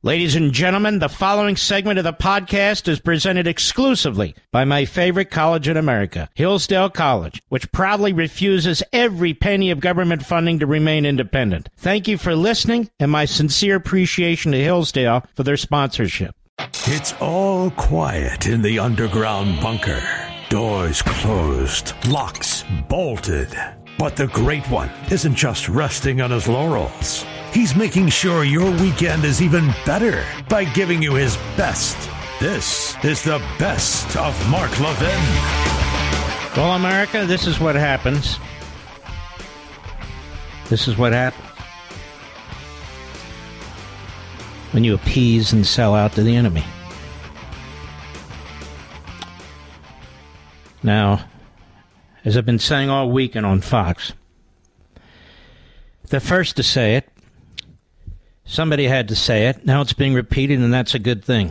Ladies and gentlemen, the following segment of the podcast is presented exclusively by my favorite college in America, Hillsdale College, which proudly refuses every penny of government funding to remain independent. Thank you for listening, and my sincere appreciation to Hillsdale for their sponsorship. It's all quiet in the underground bunker. Doors closed, locks bolted. But the Great One isn't just resting on his laurels. He's making sure your weekend is even better by giving you his best. This is the best of Mark Levin. Well, America, this is what happens. This is what happens when you appease and sell out to the enemy. Now, as I've been saying all weekend on Fox, the first to say it, somebody had to say it. Now it's being repeated, and that's a good thing.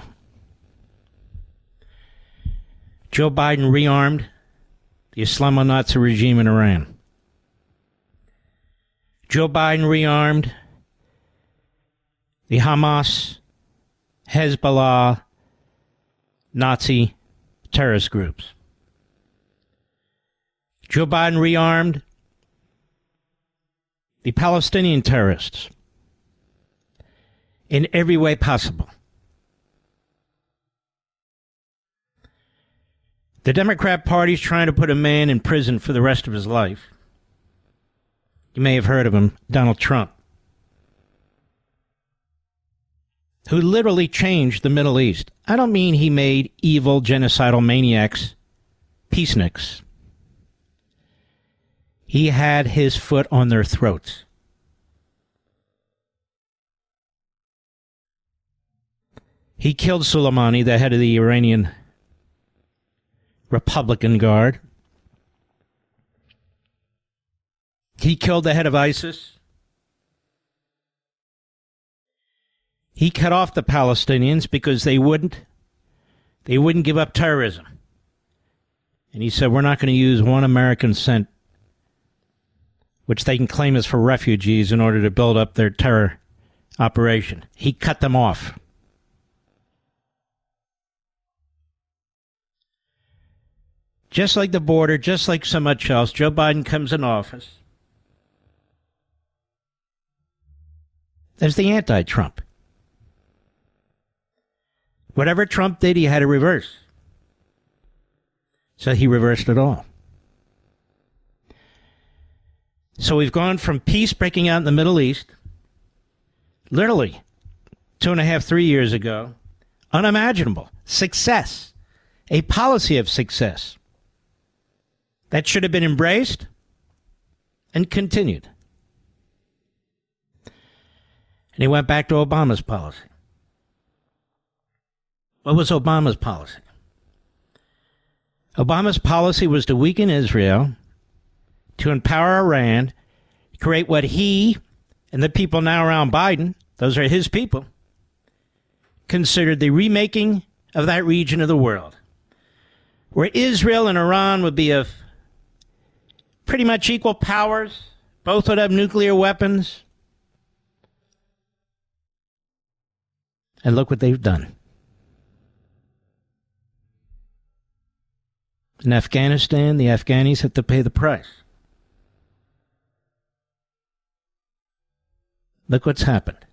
Joe Biden rearmed the Islamo-Nazi regime in Iran. Joe Biden rearmed the Hamas, Hezbollah, Nazi terrorist groups. Joe Biden rearmed the Palestinian terrorists in every way possible. The Democrat Party is trying to put a man in prison for the rest of his life. You may have heard of him, Donald Trump, who literally changed the Middle East. I don't mean he made evil, genocidal maniacs peaceniks. He had his foot on their throats. He killed Soleimani, the head of the Iranian Republican Guard. He killed the head of ISIS. He cut off the Palestinians because they wouldn't give up terrorism. And he said, we're not going to use one American cent, which they can claim is for refugees, in order to build up their terror operation. He cut them off. Just like the border, just like so much else, Joe Biden comes in office as the anti-Trump. Whatever Trump did, he had to reverse. So he reversed it all. So we've gone from peace breaking out in the Middle East, literally 2.5, 3 years ago, unimaginable, success, a policy of success that should have been embraced and continued. And he went back to Obama's policy. What was Obama's policy? Obama's policy was to weaken Israel, to empower Iran, create what he and the people now around Biden, those are his people, considered the remaking of that region of the world, where Israel and Iran would be of pretty much equal powers, both would have nuclear weapons. And look what they've done. In Afghanistan, the Afghanis have to pay the price. Look what's happened.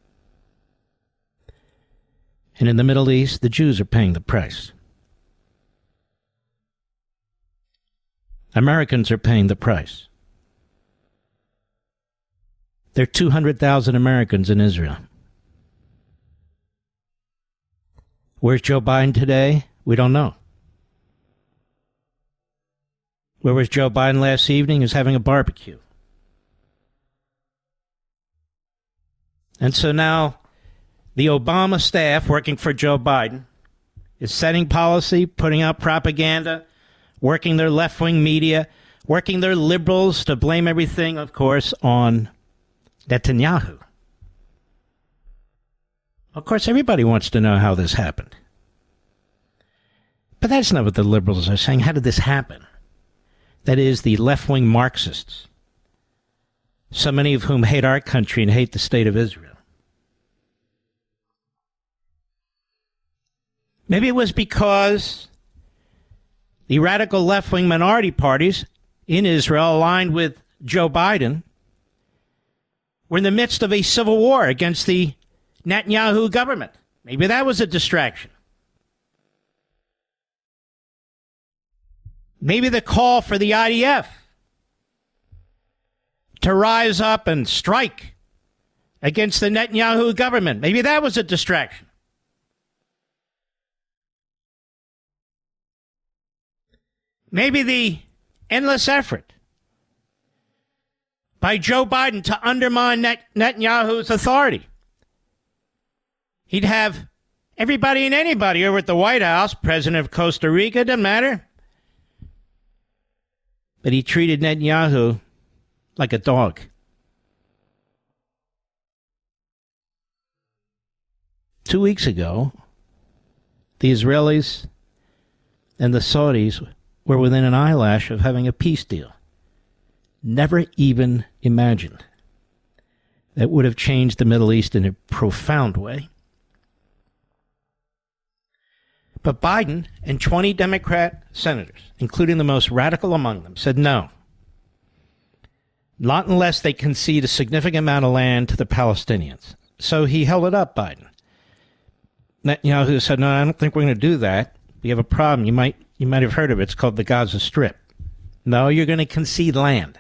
And in the Middle East, the Jews are paying the price. Americans are paying the price. There are 200,000 Americans in Israel. Where's Joe Biden today? We don't know. Where was Joe Biden last evening? He was having a barbecue. And so now the Obama staff working for Joe Biden is setting policy, putting out propaganda, working their left-wing media, working their liberals to blame everything, of course, on Netanyahu. Of course, everybody wants to know how this happened. But that's not what the liberals are saying. How did this happen? That is, the left-wing Marxists, so many of whom hate our country and hate the state of Israel. Maybe it was because the radical left-wing minority parties in Israel, aligned with Joe Biden, were in the midst of a civil war against the Netanyahu government. Maybe that was a distraction. Maybe the call for the IDF to rise up and strike against the Netanyahu government, maybe that was a distraction. Maybe the endless effort by Joe Biden to undermine Netanyahu's authority. He'd have everybody and anybody over at the White House, president of Costa Rica, doesn't matter. But he treated Netanyahu like a dog. Two weeks ago, the Israelis and the Saudis were within an eyelash of having a peace deal. Never even imagined that would have changed the Middle East in a profound way. But Biden and 20 Democrat senators, including the most radical among them, said no. Not unless they concede a significant amount of land to the Palestinians. So he held it up, Biden. Netanyahu said, no, I don't think we're going to do that. We have a problem. You might have heard of it. It's called the Gaza Strip. No, you're going to concede land.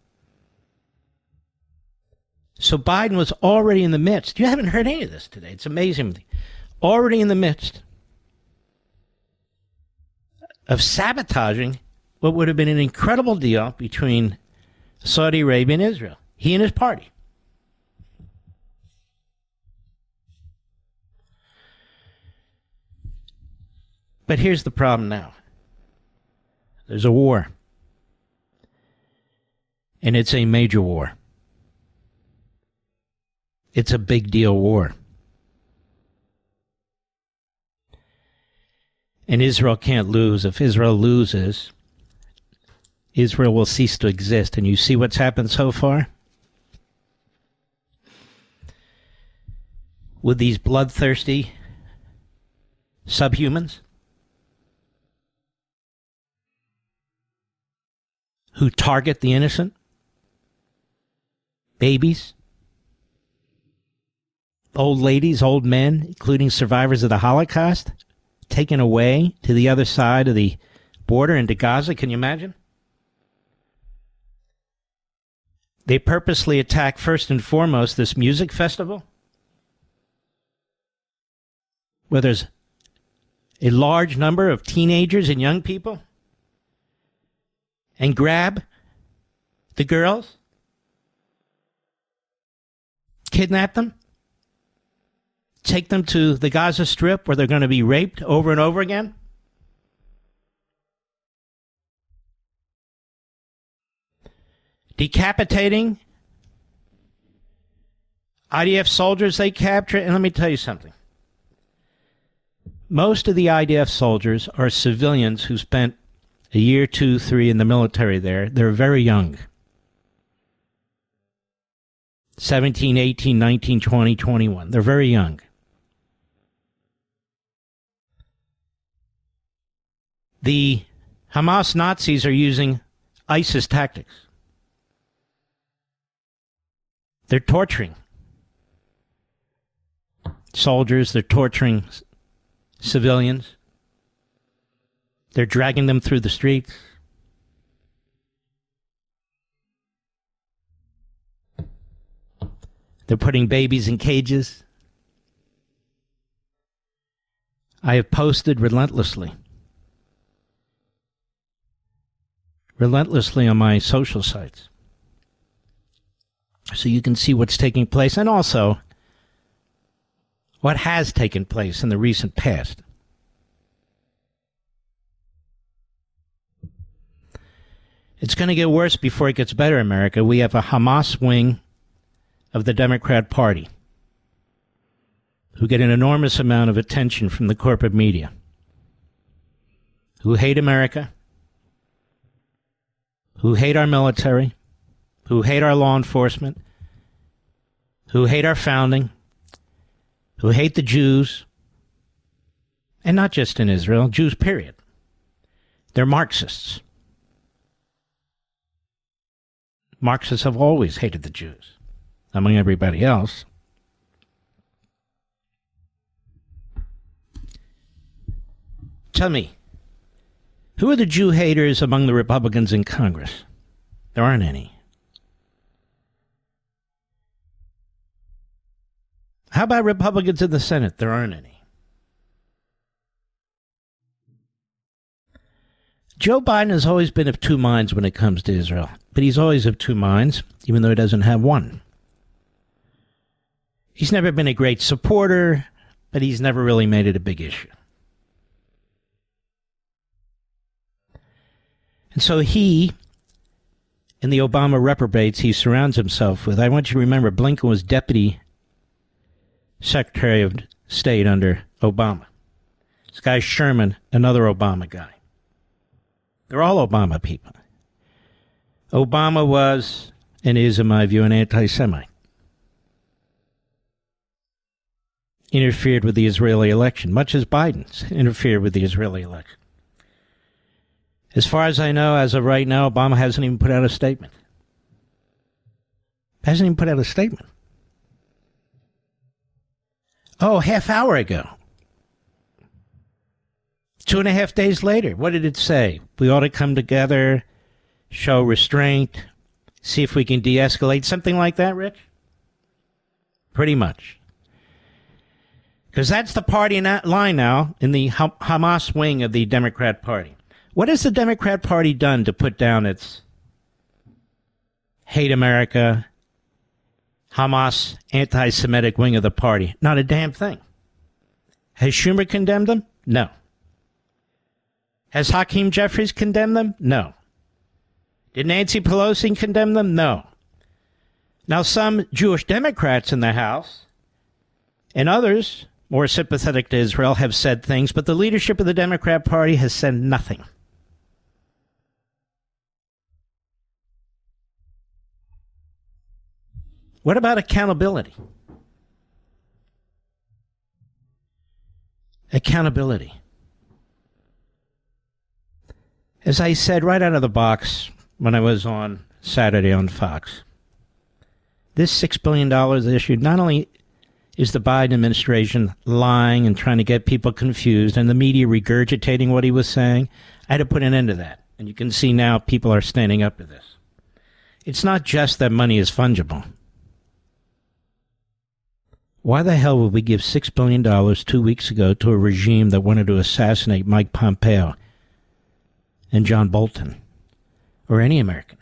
So Biden was already in the midst. You haven't heard any of this today. It's amazing. Already in the midst of sabotaging what would have been an incredible deal between Saudi Arabia and Israel. He and his party. But here's the problem now. There's a war. And it's a major war. It's a big deal war. And Israel can't lose. If Israel loses, Israel will cease to exist. And you see what's happened so far? With these bloodthirsty subhumans who target the innocent, babies, old ladies, old men, including survivors of the Holocaust, taken away to the other side of the border into Gaza. Can you imagine? They purposely attack, first and foremost, this music festival, where there's a large number of teenagers and young people, and grab the girls, kidnap them, take them to the Gaza Strip where they're going to be raped over and over again. Decapitating IDF soldiers they capture. And let me tell you something. Most of the IDF soldiers are civilians who spent a year, 2, 3 in the military there. They're very young. 17, 18, 19, 20, 21. They're very young. The Hamas Nazis are using ISIS tactics. They're torturing soldiers. They're torturing civilians. They're dragging them through the streets. They're putting babies in cages. I have posted relentlessly on my social sites, so you can see what's taking place and also what has taken place in the recent past. It's going to get worse before it gets better, America. We have a Hamas wing of the Democrat Party who get an enormous amount of attention from the corporate media, who hate America, who hate our military, who hate our law enforcement, who hate our founding, who hate the Jews, And not just in Israel, Jews, period. They're Marxists. Marxists have always hated the Jews, among everybody else. Tell me, who are the Jew haters among the Republicans in Congress? There aren't any. How about Republicans in the Senate? There aren't any. Joe Biden has always been of two minds when it comes to Israel, but he's always of two minds, even though he doesn't have one. He's never been a great supporter, but he's never really made it a big issue. And so he and the Obama reprobates he surrounds himself with, I want you to remember Blinken was Deputy Secretary of State under Obama. This guy Sherman, another Obama guy. They're all Obama people. Obama was, and is, in my view, an anti-Semite. Interfered with the Israeli election, much as Biden's interfered with the Israeli election. As far as I know, as of right now, Obama hasn't even put out a statement. Hasn't even put out a statement. Oh, half hour ago. 2.5 days later, what did it say? We ought to come together, show restraint, see if we can de-escalate. Something like that, Rich? Pretty much. Because that's the party line now in the Hamas wing of the Democrat Party. What has the Democrat Party done to put down its hate America, Hamas, anti-Semitic wing of the party? Not a damn thing. Has Schumer condemned them? No. Has Hakeem Jeffries condemned them? No. Did Nancy Pelosi condemn them? No. Now, some Jewish Democrats in the House and others more sympathetic to Israel have said things, but the leadership of the Democrat Party has said nothing. What about accountability? Accountability. As I said right out of the box when I was on Saturday on Fox, this $6 billion issued, not only is the Biden administration lying and trying to get people confused and the media regurgitating what he was saying, I had to put an end to that. And you can see now people are standing up to this. It's not just that money is fungible. Why the hell would we give $6 billion 2 weeks ago to a regime that wanted to assassinate Mike Pompeo and John Bolton, or any American?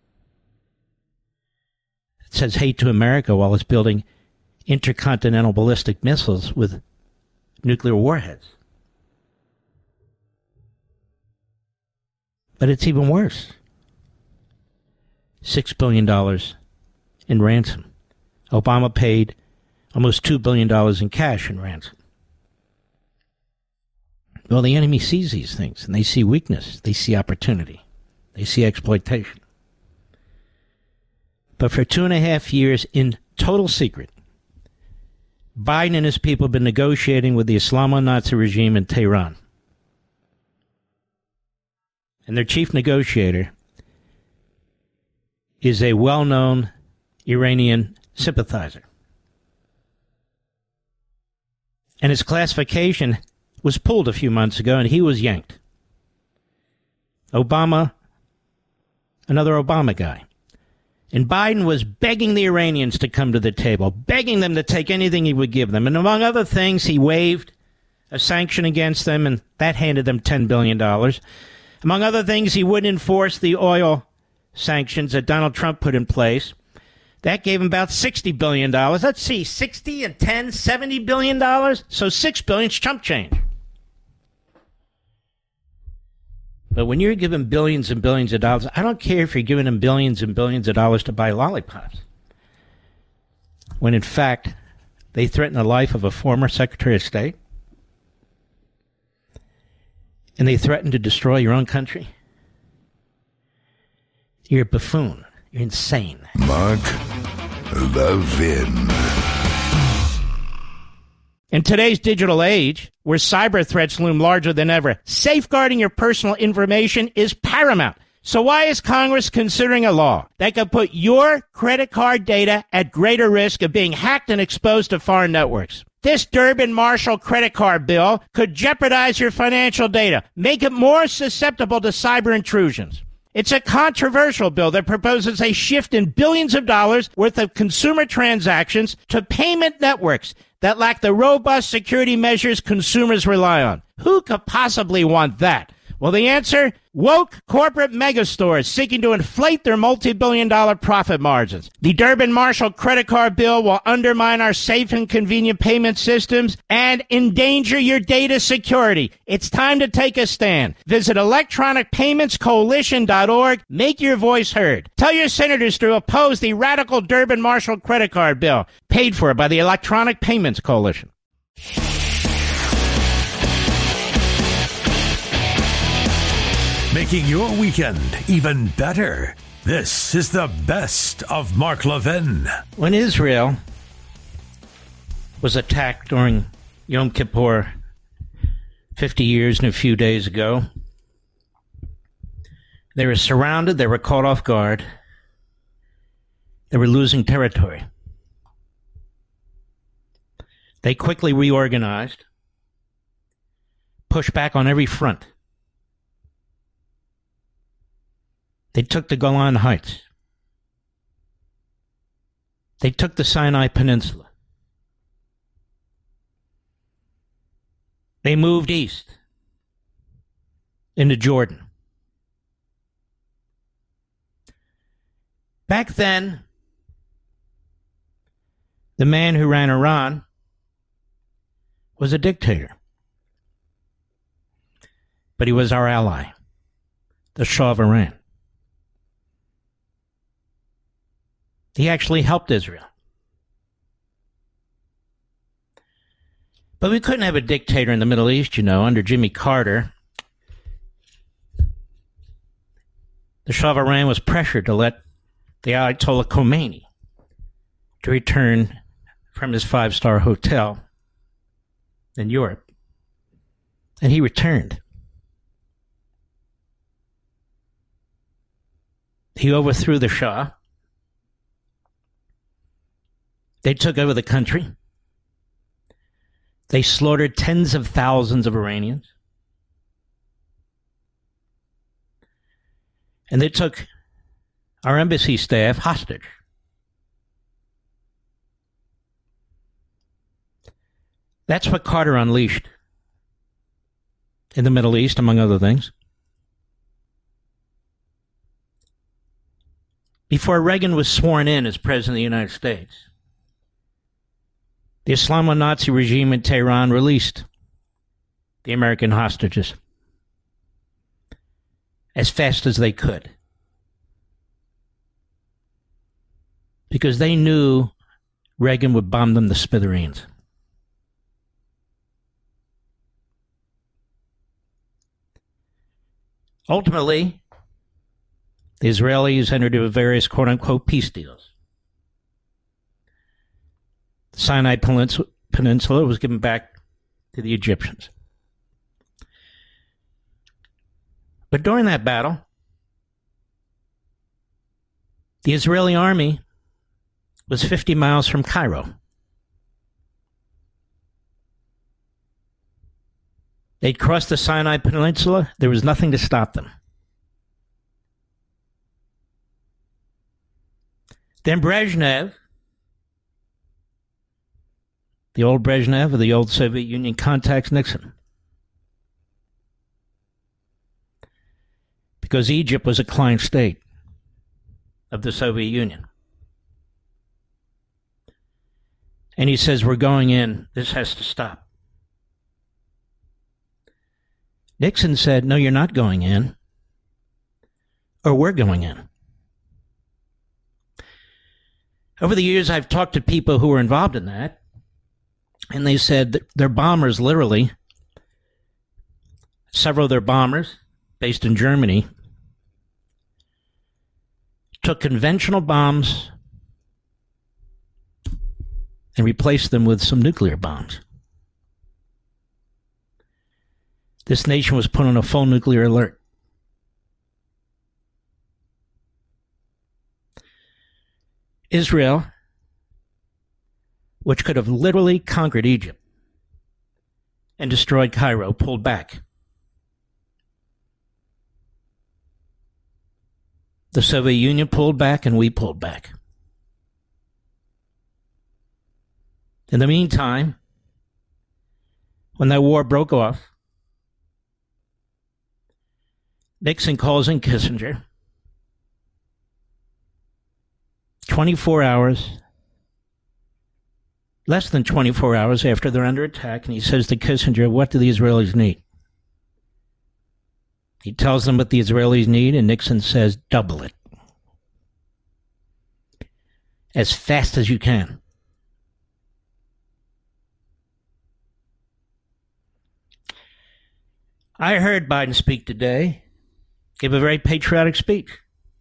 It says hate to America while it's building intercontinental ballistic missiles with nuclear warheads. But it's even worse. $6 billion in ransom. Obama paid almost $2 billion in cash in ransom. Well, the enemy sees these things, and they see weakness. They see opportunity. They see exploitation. But for 2.5 years, in total secret, Biden and his people have been negotiating with the Islamo-Nazi regime in Tehran. And their chief negotiator is a well-known Iranian sympathizer. And his classification was pulled a few months ago, and he was yanked. Obama, another Obama guy. And Biden was begging the Iranians to come to the table, begging them to take anything he would give them. And among other things, he waived a sanction against them, and that handed them $10 billion. Among other things, he wouldn't enforce the oil sanctions that Donald Trump put in place. That gave him about $60 billion. Let's see, 60 and 10, $70 billion? So $6 billion is chump change. But when you're giving billions and billions of dollars, I don't care if you're giving them billions and billions of dollars to buy lollipops. When in fact, they threaten the life of a former Secretary of State. And they threaten to destroy your own country. You're a buffoon. You're insane. Mark Levin. In today's digital age, where cyber threats loom larger than ever, safeguarding your personal information is paramount. So why is Congress considering a law that could put your credit card data at greater risk of being hacked and exposed to foreign networks? This Durbin-Marshall credit card bill could jeopardize your financial data, make it more susceptible to cyber intrusions. It's a controversial bill that proposes a shift in billions of dollars worth of consumer transactions to payment networks that lack the robust security measures consumers rely on. Who could possibly want that? Well, the answer? Woke corporate megastores seeking to inflate their multi-billion-dollar profit margins. The Durbin-Marshall credit card bill will undermine our safe and convenient payment systems and endanger your data security. It's time to take a stand. Visit electronicpaymentscoalition.org. Make your voice heard. Tell your senators to oppose the radical Durbin-Marshall credit card bill, paid for by the Electronic Payments Coalition. Making your weekend even better. This is the best of Mark Levin. When Israel was attacked during Yom Kippur 50 years and a few days ago, they were surrounded, they were caught off guard, they were losing territory. They quickly reorganized, pushed back on every front. They took the Golan Heights. They took the Sinai Peninsula. They moved east into Jordan. Back then, the man who ran Iran was a dictator. But he was our ally, the Shah of Iran. He actually helped Israel. But we couldn't have a dictator in the Middle East, you know, under Jimmy Carter. The Shah of Iran was pressured to let the Ayatollah Khomeini to return from his five-star hotel in Europe. And he returned. He overthrew the Shah. They took over the country. They slaughtered tens of thousands of Iranians. And they took our embassy staff hostage. That's what Carter unleashed in the Middle East, among other things. Before Reagan was sworn in as President of the United States, the Islamo-Nazi regime in Tehran released the American hostages as fast as they could, because they knew Reagan would bomb them to smithereens. Ultimately, the Israelis entered into various quote-unquote peace deals. The Sinai Peninsula was given back to the Egyptians. But during that battle, the Israeli army was 50 miles from Cairo. They'd crossed the Sinai Peninsula. There was nothing to stop them. Then Brezhnev, the old Brezhnev of the old Soviet Union, contacts Nixon, because Egypt was a client state of the Soviet Union. And he says, we're going in. This has to stop. Nixon said, no, you're not going in, or we're going in. Over the years, I've talked to people who were involved in that, and they said that their bombers, literally, several of their bombers, based in Germany, took conventional bombs and replaced them with some nuclear bombs. this nation was put on a full nuclear alert. Israel, which could have literally conquered Egypt and destroyed Cairo, pulled back. The Soviet Union pulled back, and we pulled back. In the meantime, when that war broke off, Nixon calls in Kissinger. 24 hours, less than 24 hours after they're under attack, and he says to Kissinger, what do the Israelis need? He tells them what the Israelis need, and Nixon says, double it. As fast as you can. I heard Biden speak today, give a very patriotic speech.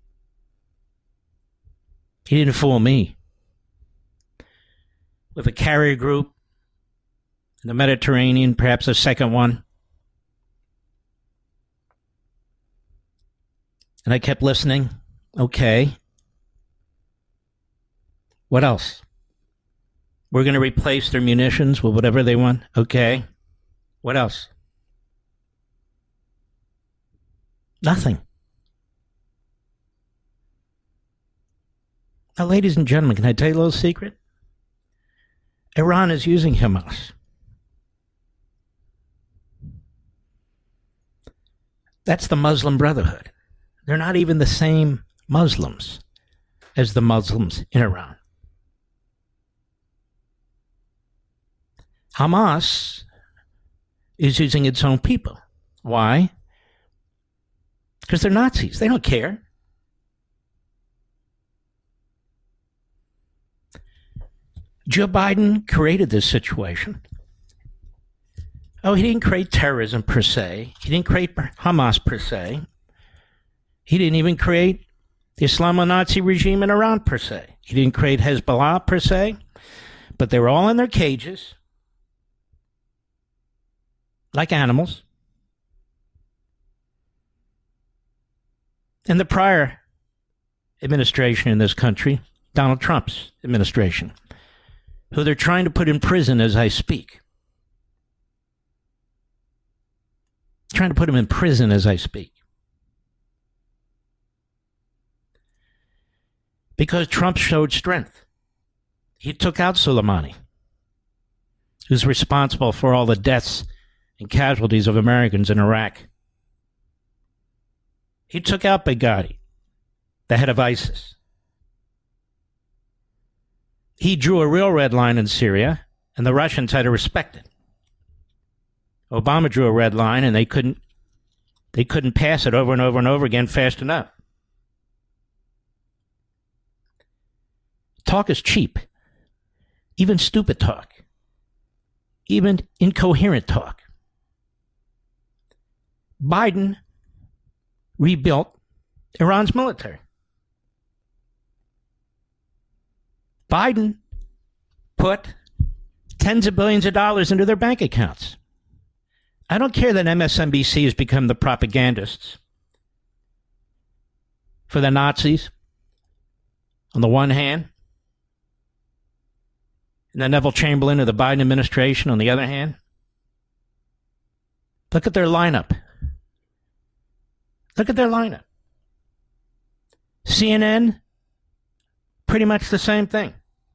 He didn't fool me. With a carrier group in the Mediterranean, perhaps a second one. And I kept listening. Okay. What else? We're going to replace their munitions with whatever they want. Okay. What else? Nothing. Now, ladies and gentlemen, can I tell you a little secret? Iran is using Hamas. That's the Muslim Brotherhood. They're not even the same Muslims as the Muslims in Iran. Hamas is using its own people. Why? Because they're Nazis. They don't care. Joe Biden created this situation. Oh, he didn't create terrorism per se. He didn't create Hamas per se. He didn't even create the Islamo-Nazi regime in Iran per se. He didn't create Hezbollah per se. But they were all in their cages, like animals. In the prior administration in this country, Donald Trump's administration, who they're trying to put in prison as I speak. Trying to put him in prison as I speak. Because Trump showed strength. He took out Soleimani, who's responsible for all the deaths and casualties of Americans in Iraq. He took out Baghdadi, the head of ISIS. He drew a real red line in Syria, and the Russians had to respect it. Obama drew a red line, and they couldn't pass it over and over and over again fast enough. Talk is cheap. Even stupid talk. Even incoherent talk. Biden rebuilt Iran's military. Biden put tens of billions of dollars into their bank accounts. I don't care that MSNBC has become the propagandists for the Nazis on the one hand, and the Neville Chamberlain of the Biden administration on the other hand. Look at their lineup. Look at their lineup. CNN, pretty much the same thing.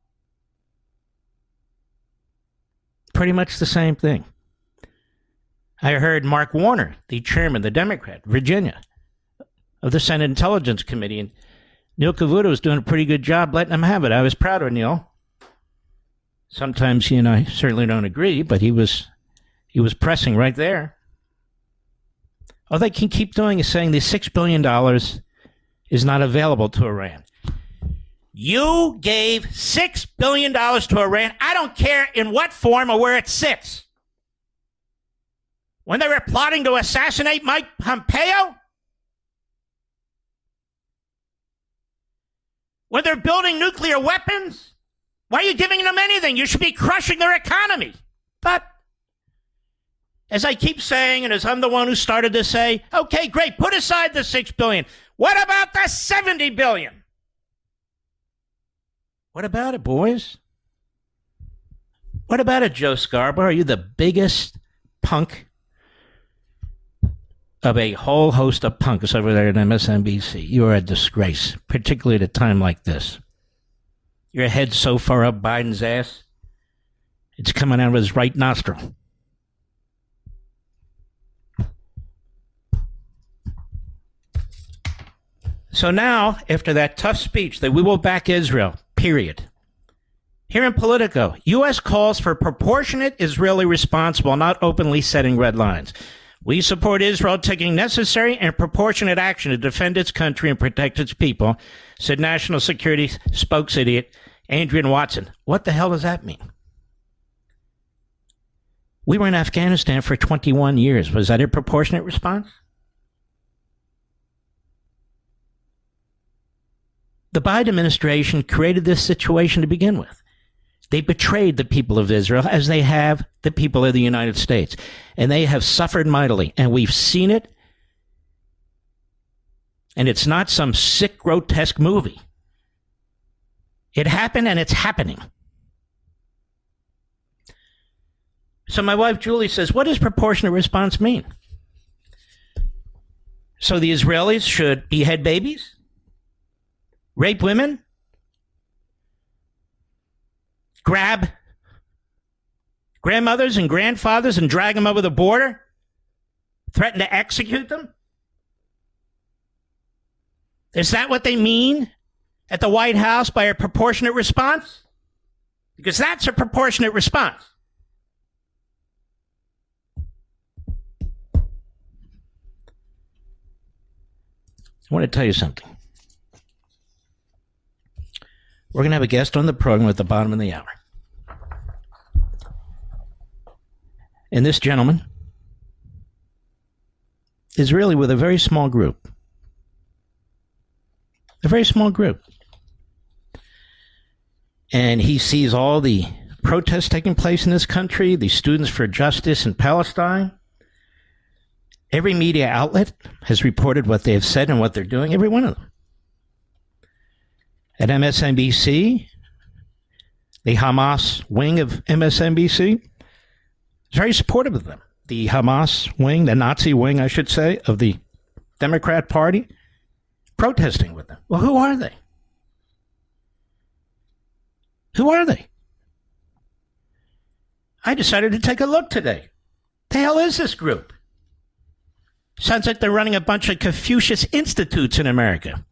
Pretty much the same thing. I heard Mark Warner, the chairman, the Democrat, Virginia, of the Senate Intelligence Committee, and Neil Cavuto was doing a pretty good job letting him have it. I was proud of Neil. Sometimes he and I certainly don't agree, but he was pressing right there. All they can keep doing is saying the $6 billion is not available to Iran. You gave $6 billion to Iran. I don't care in what form or where it sits. When they were plotting to assassinate Mike Pompeo? When they're building nuclear weapons? Why are you giving them anything? You should be crushing their economy. But As I keep saying, and as I'm the one who started to say, okay, great, put aside the $6 billion. What about the $70 billion? What about it, boys? What about it, Joe Scarborough? Are you the biggest punk of a whole host of punks over there at MSNBC? You are a disgrace, particularly at a time like this. Your head's so far up Biden's ass, it's coming out of his right nostril. So now, after that tough speech that we will back Israel, period. Here in Politico, U.S. calls for proportionate Israeli response while not openly setting red lines. We support Israel taking necessary and proportionate action to defend its country and protect its people, said National Security spokesidiot Adrian Watson. What the hell does that mean? We were in Afghanistan for 21 years. Was that a proportionate response? The Biden administration created this situation to begin with. They betrayed the people of Israel as they have the people of the United States. And they have suffered mightily. And we've seen it. And it's not some sick, grotesque movie. It happened and it's happening. So my wife Julie says, what does proportionate response mean? So the Israelis should behead babies? Rape women? Grab grandmothers and grandfathers and drag them over the border? Threaten to execute them? Is that what they mean at the White House by a proportionate response? Because that's a proportionate response. I want to tell you something. We're going to have a guest on the program at the bottom of the hour. And this gentleman is really with a very small group. A very small group. And he sees all the protests taking place in this country, the Students for Justice in Palestine. Every media outlet has reported what they have said and what they're doing, every one of them. At MSNBC, the Hamas wing of MSNBC is very supportive of them. The Hamas wing, the Nazi wing, I should say, of the Democrat Party, protesting with them. Well, who are they? Who are they? I decided to take a look today. The hell is this group? Sounds like they're running a bunch of Confucius Institutes in America.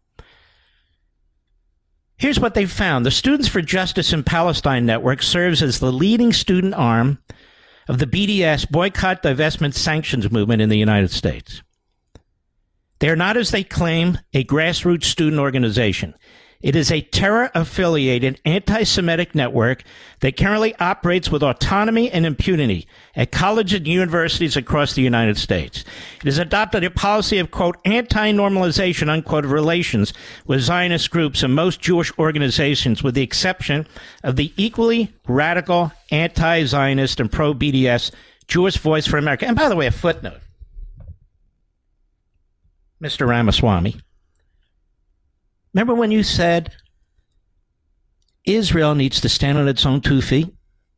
Here's what they found. The Students for Justice in Palestine Network serves as the leading student arm of the BDS, Boycott, Divestment, Sanctions movement in the United States. They are not, as they claim, a grassroots student organization. It is a terror-affiliated anti-Semitic network that currently operates with autonomy and impunity at colleges and universities across the United States. It has adopted a policy of, quote, anti-normalization, unquote, of relations with Zionist groups and most Jewish organizations, with the exception of the equally radical anti-Zionist and pro-BDS Jewish Voice for America. And by the way, a footnote. Mr. Ramaswamy, remember when you said Israel needs to stand on its own 2 feet?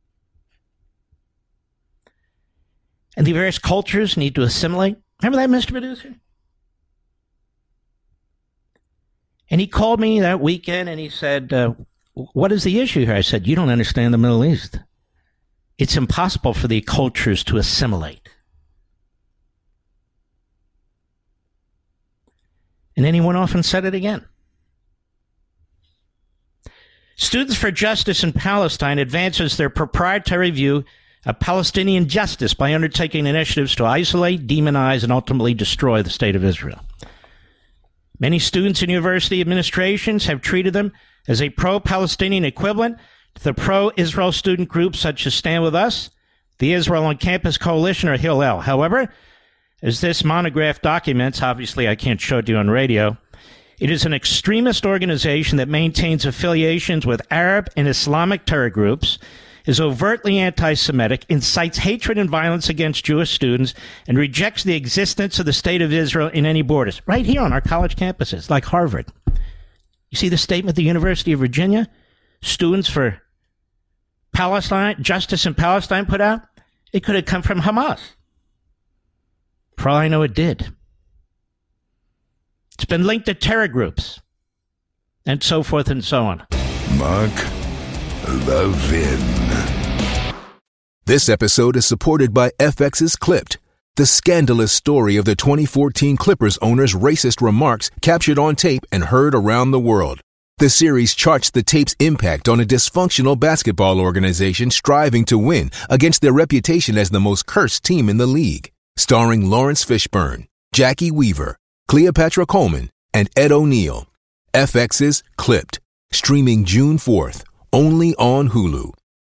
And the various cultures need to assimilate? Remember that, Mr. Producer? And he called me that weekend and he said, what is the issue here? I said, you don't understand the Middle East. It's impossible for the cultures to assimilate. And then he went off and said it again. Students for Justice in Palestine advances their proprietary view of Palestinian justice by undertaking initiatives to isolate, demonize, and ultimately destroy the state of Israel. Many students and university administrations have treated them as a pro-Palestinian equivalent to the pro-Israel student groups such as Stand With Us, the Israel on Campus Coalition, or Hillel. However, as this monograph documents, obviously I can't show it to you on radio, it is an extremist organization that maintains affiliations with Arab and Islamic terror groups is overtly anti-Semitic, incites hatred and violence against Jewish students, and rejects the existence of the State of Israel in any borders. Right here on our college campuses, like Harvard. You see the statement the University of Virginia, Students for Palestine, Justice in Palestine put out? It could have come from Hamas. For all I know, it did. It's been linked to terror groups, and so forth and so on. Mark Levin. This episode is supported by FX's Clipped, the scandalous story of the 2014 Clippers owner's racist remarks captured on tape and heard around the world. The series charts the tape's impact on a dysfunctional basketball organization striving to win against their reputation as the most cursed team in the league. Starring Lawrence Fishburne, Jackie Weaver, Cleopatra Coleman, and Ed O'Neill. FX's Clipped, streaming June 4th, only on Hulu.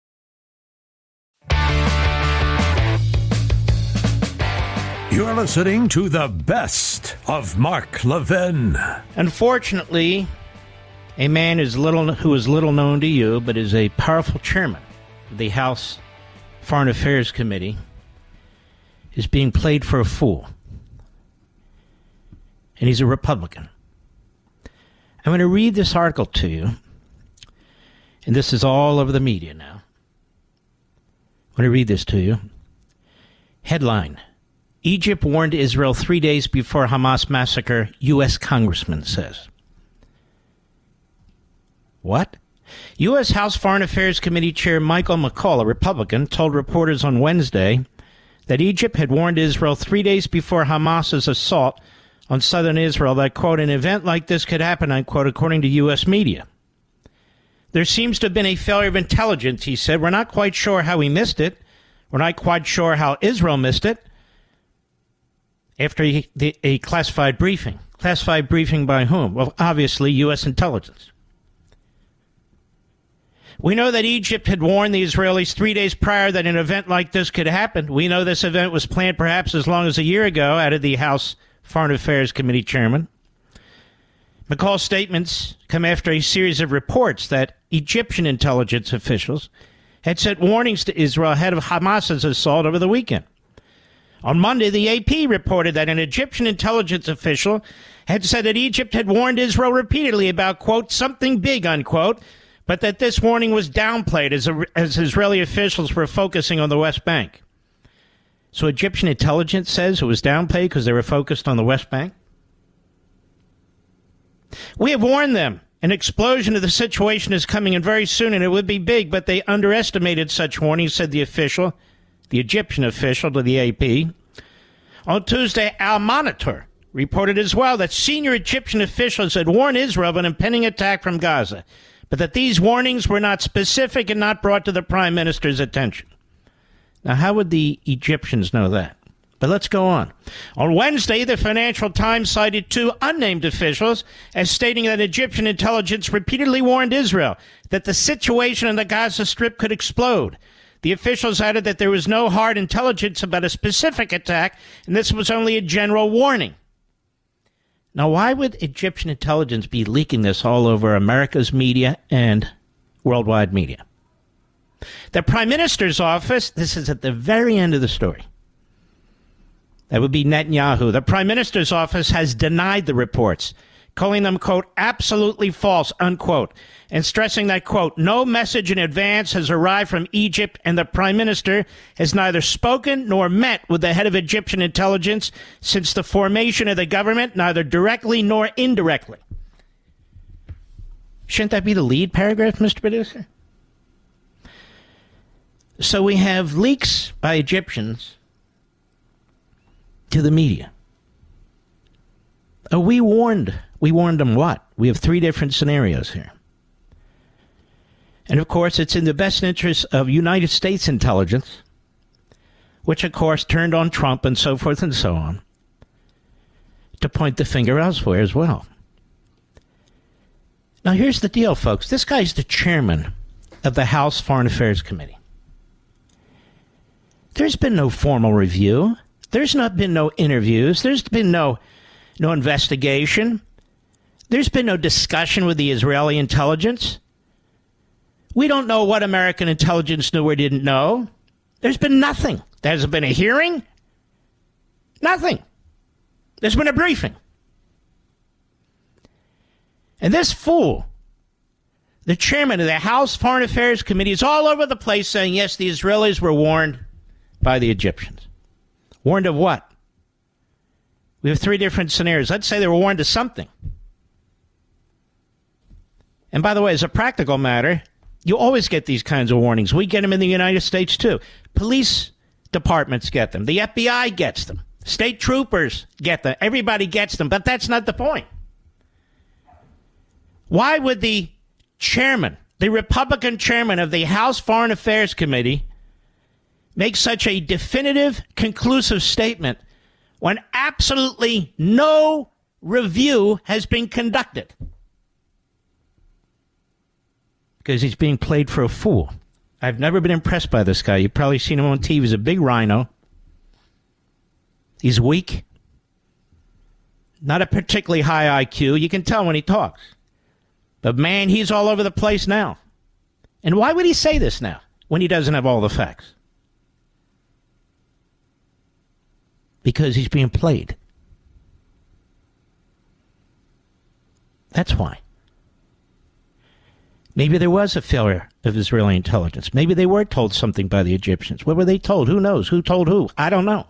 You're listening to the best of Mark Levin. Unfortunately, a man who is little known to you, but is a powerful chairman of the House Foreign Affairs Committee, is being played for a fool. And he's a Republican. I'm going to read this article to you, and this is all over the media now. I'm going to read this to you. Headline: Egypt warned Israel 3 days before Hamas massacre, U.S. Congressman says. What? U.S. House Foreign Affairs Committee Chair Michael McCaul, a Republican, told reporters on Wednesday that Egypt had warned Israel 3 days before Hamas's assault on southern Israel that, quote, an event like this could happen, unquote, according to U.S. media. There seems to have been a failure of intelligence, he said. We're not quite sure how we missed it. We're not quite sure how Israel missed it. After a classified briefing. Classified briefing by whom? Well, obviously, U.S. intelligence. We know that Egypt had warned the Israelis 3 days prior that an event like this could happen. We know this event was planned perhaps as long as a year ago, added the House Foreign Affairs Committee chairman. McCall's statements come after a series of reports that Egyptian intelligence officials had sent warnings to Israel ahead of Hamas's assault over the weekend. On Monday, the AP reported that an Egyptian intelligence official had said that Egypt had warned Israel repeatedly about, quote, something big, unquote, but that this warning was downplayed as Israeli officials were focusing on the West Bank. So Egyptian intelligence says it was downplayed because they were focused on the West Bank? We have warned them. An explosion of the situation is coming in very soon, and it would be big, but they underestimated such warnings, said the Egyptian official to the AP. On Tuesday, Al Monitor reported as well that senior Egyptian officials had warned Israel of an impending attack from Gaza, but that these warnings were not specific and not brought to the prime minister's attention. Now, how would the Egyptians know that? But let's go on. On Wednesday, the Financial Times cited two unnamed officials as stating that Egyptian intelligence repeatedly warned Israel that the situation in the Gaza Strip could explode. The officials added that there was no hard intelligence about a specific attack, and this was only a general warning. Now, why would Egyptian intelligence be leaking this all over America's media and worldwide media? The Prime Minister's office, this is at the very end of the story. That would be Netanyahu. The Prime Minister's office has denied the reports, calling them, quote, absolutely false, unquote, and stressing that, quote, no message in advance has arrived from Egypt, and the Prime Minister has neither spoken nor met with the head of Egyptian intelligence since the formation of the government, neither directly nor indirectly. Shouldn't that be the lead paragraph, Mr. Producer? So we have leaks by Egyptians to the media. We warned them what? We have three different scenarios here. And of course, it's in the best interest of United States intelligence, which of course turned on Trump and so forth and so on, to point the finger elsewhere as well. Now here's the deal, folks. This guy's the chairman of the House Foreign Affairs Committee. There's been no formal review. There's not been no interviews. There's been no investigation. There's been no discussion with the Israeli intelligence. We don't know what American intelligence knew or didn't know. There's been nothing. There hasn't been a hearing. Nothing. There's been a briefing. And this fool, the chairman of the House Foreign Affairs Committee, is all over the place saying, yes, the Israelis were warned by the Egyptians. Warned of what? We have three different scenarios. Let's say they were warned of something. And by the way, as a practical matter, you always get these kinds of warnings. We get them in the United States, too. Police departments get them. The FBI gets them. State troopers get them. Everybody gets them. But that's not the point. Why would the chairman, the Republican chairman of the House Foreign Affairs Committee, make such a definitive, conclusive statement when absolutely no review has been conducted? Because he's being played for a fool. I've never been impressed by this guy. You've probably seen him on TV. He's a big rhino. He's weak. Not a particularly high IQ. You can tell when he talks. But, man, he's all over the place now. And why would he say this now when he doesn't have all the facts? Because he's being played. That's why. Maybe there was a failure of Israeli intelligence. Maybe they were told something by the Egyptians. What were they told? Who knows? Who told who? I don't know.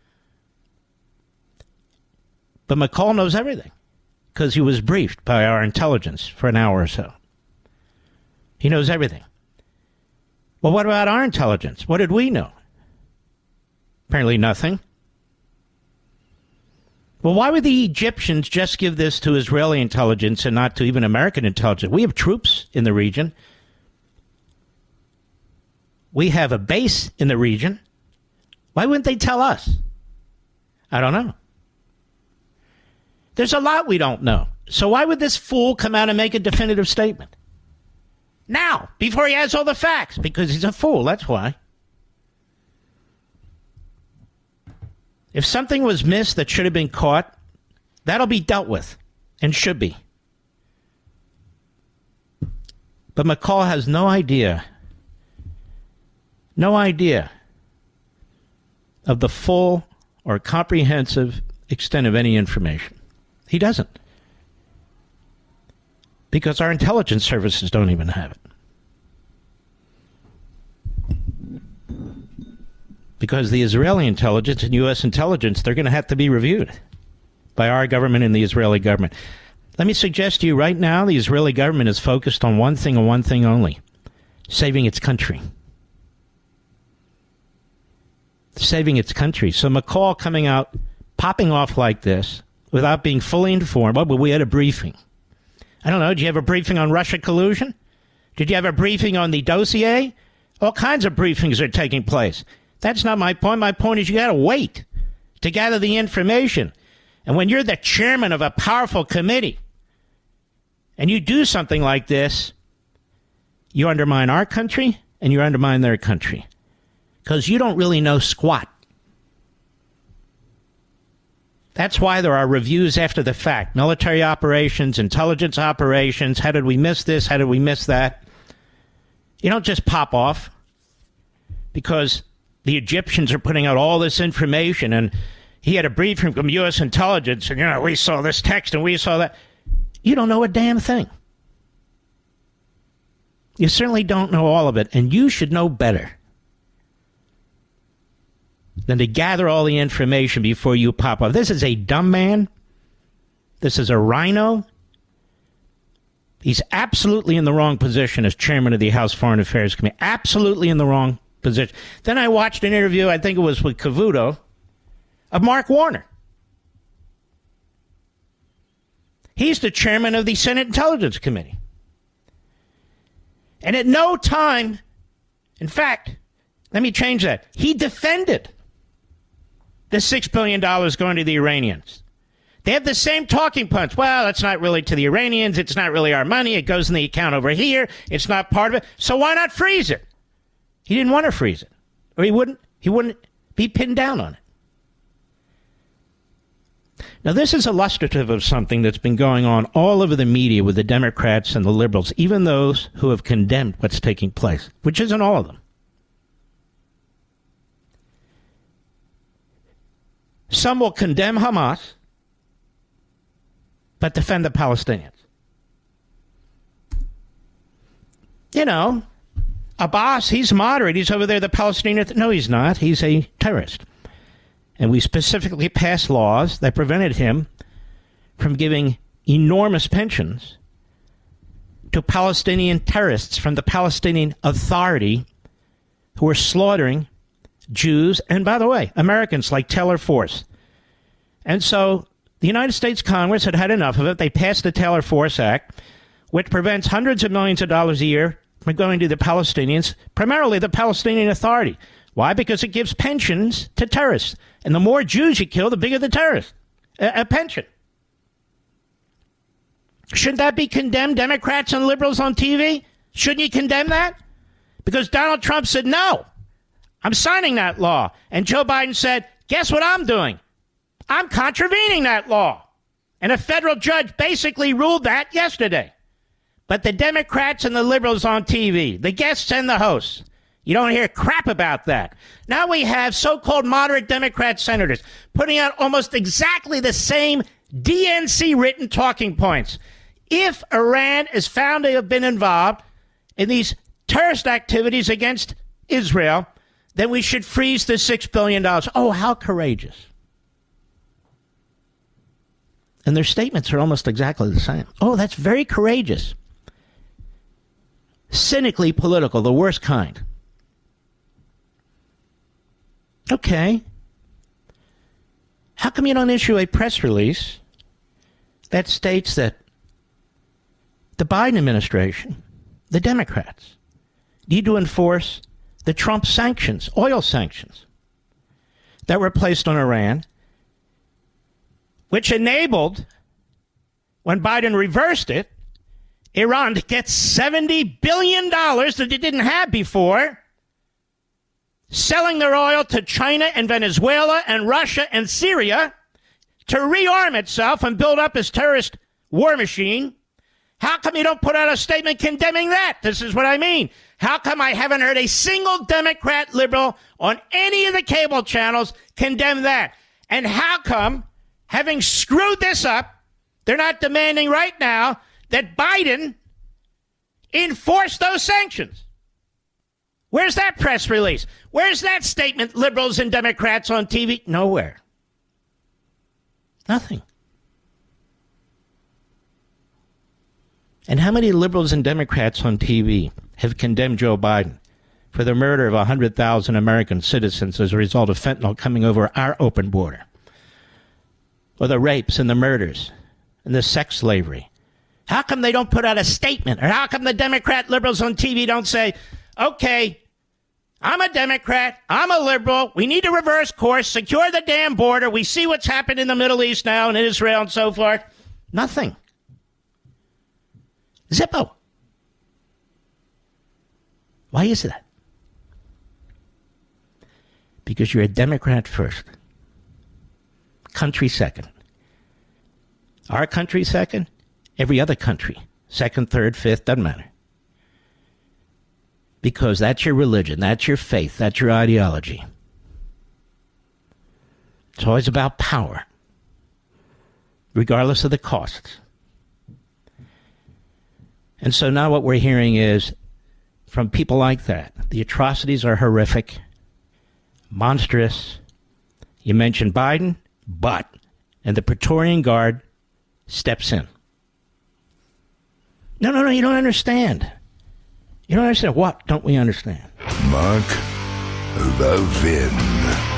But McCall knows everything because he was briefed by our intelligence for an hour or so. He knows everything. Well, what about our intelligence? What did we know? Apparently nothing. Well, why would the Egyptians just give this to Israeli intelligence and not to even American intelligence? We have troops in the region. We have a base in the region. Why wouldn't they tell us? I don't know. There's a lot we don't know. So why would this fool come out and make a definitive statement? Now, before he has all the facts, because he's a fool, that's why. If something was missed that should have been caught, that'll be dealt with, and should be. But McCall has no idea of the full or comprehensive extent of any information. He doesn't. Because our intelligence services don't even have it. Because the Israeli intelligence and U.S. intelligence, they're going to have to be reviewed by our government and the Israeli government. Let me suggest to you right now, the Israeli government is focused on one thing and one thing only: saving its country. Saving its country. So McCall coming out, popping off like this, without being fully informed. Well, we had a briefing. I don't know, did you have a briefing on Russia collusion? Did you have a briefing on the dossier? All kinds of briefings are taking place. That's not my point. My point is you got to wait to gather the information. And when you're the chairman of a powerful committee and you do something like this, you undermine our country and you undermine their country because you don't really know squat. That's why there are reviews after the fact. Military operations, intelligence operations. How did we miss this? How did we miss that? You don't just pop off because the Egyptians are putting out all this information and he had a briefing from U.S. intelligence and, we saw this text and we saw that. You don't know a damn thing. You certainly don't know all of it, and you should know better than to gather all the information before you pop off. This is a dumb man. This is a rhino. He's absolutely in the wrong position as chairman of the House Foreign Affairs Committee. Absolutely in the wrong position. Then I watched an interview, I think it was with Cavuto, of Mark Warner. He's the chairman of the Senate Intelligence Committee. And at no time, in fact, let me change that. He defended the $6 billion going to the Iranians. They have the same talking points. Well, it's not really to the Iranians. It's not really our money. It goes in the account over here. It's not part of it. So why not freeze it? He didn't want to freeze it. Or he wouldn't be pinned down on it. Now, this is illustrative of something that's been going on all over the media with the Democrats and the liberals, even those who have condemned what's taking place, which isn't all of them. Some will condemn Hamas, but defend the Palestinians. You know, Abbas, he's moderate. He's over there, the Palestinian. No, he's not. He's a terrorist. And we specifically passed laws that prevented him from giving enormous pensions to Palestinian terrorists from the Palestinian Authority who were slaughtering Jews and, by the way, Americans like Taylor Force. And so the United States Congress had had enough of it. They passed the Taylor Force Act, which prevents hundreds of millions of dollars a year from going to the Palestinians, primarily the Palestinian Authority. Why? Because it gives pensions to terrorists. And the more Jews you kill, the bigger the terrorist pension. Shouldn't that be condemned, Democrats and liberals on TV? Shouldn't you condemn that? Because Donald Trump said, no, I'm signing that law. And Joe Biden said, guess what I'm doing? I'm contravening that law. And a federal judge basically ruled that yesterday. But the Democrats and the liberals on TV, the guests and the hosts, you don't hear crap about that. Now we have so-called moderate Democrat senators putting out almost exactly the same DNC-written talking points. If Iran is found to have been involved in these terrorist activities against Israel, then we should freeze the $6 billion. Oh, how courageous. And their statements are almost exactly the same. Oh, that's very courageous. Cynically political, the worst kind. Okay. How come you don't issue a press release that states that the Biden administration, the Democrats, need to enforce the Trump sanctions, oil sanctions, that were placed on Iran, which enabled, when Biden reversed it, Iran to get $70 billion that it didn't have before, selling their oil to China and Venezuela and Russia and Syria to rearm itself and build up its terrorist war machine. How come you don't put out a statement condemning that? This is what I mean. How come I haven't heard a single Democrat liberal on any of the cable channels condemn that? And how come, having screwed this up, they're not demanding right now that Biden enforce those sanctions? Where's that press release? Where's that statement, liberals and Democrats on TV? Nowhere. Nothing. And how many liberals and Democrats on TV have condemned Joe Biden for the murder of 100,000 American citizens as a result of fentanyl coming over our open border? Or the rapes and the murders and the sex slavery? How come they don't put out a statement? Or how come the Democrat liberals on TV don't say, okay, I'm a Democrat, I'm a liberal, we need to reverse course, secure the damn border, we see what's happened in the Middle East now and in Israel and so forth? Nothing. Zippo. Why is that? Because you're a Democrat first. Country second. Our country second. Every other country. Second, third, fifth, doesn't matter. Because that's your religion, that's your faith, that's your ideology. It's always about power, regardless of the costs. And so now what we're hearing is, from people like that, the atrocities are horrific, monstrous. You mentioned Biden, and the Praetorian Guard steps in. No, you don't understand. You don't understand. What don't we understand? Mark Levin.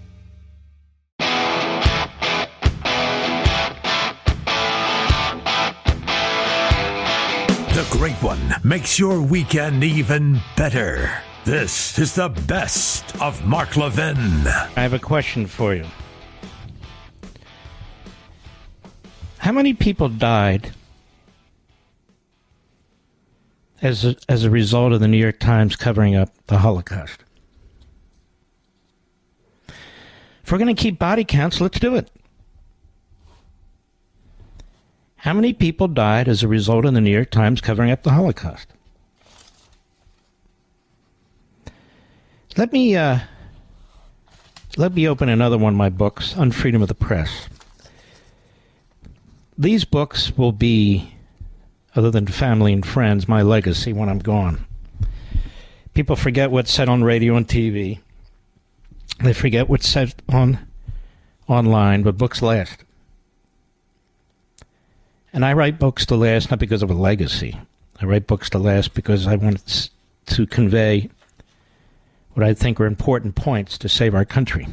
The Great One makes your weekend even better. This is the best of Mark Levin. I have a question for you. How many people died as a result of the New York Times covering up the Holocaust? If we're going to keep body counts, let's do it. How many people died as a result of the New York Times covering up the Holocaust? Let me open another one of my books on freedom of the press. These books will be, other than family and friends, my legacy when I'm gone. People forget what's said on radio and TV. They forget what's said online, but books last. And I write books to last not because of a legacy. I write books to last because I want to convey what I think are important points to save our country.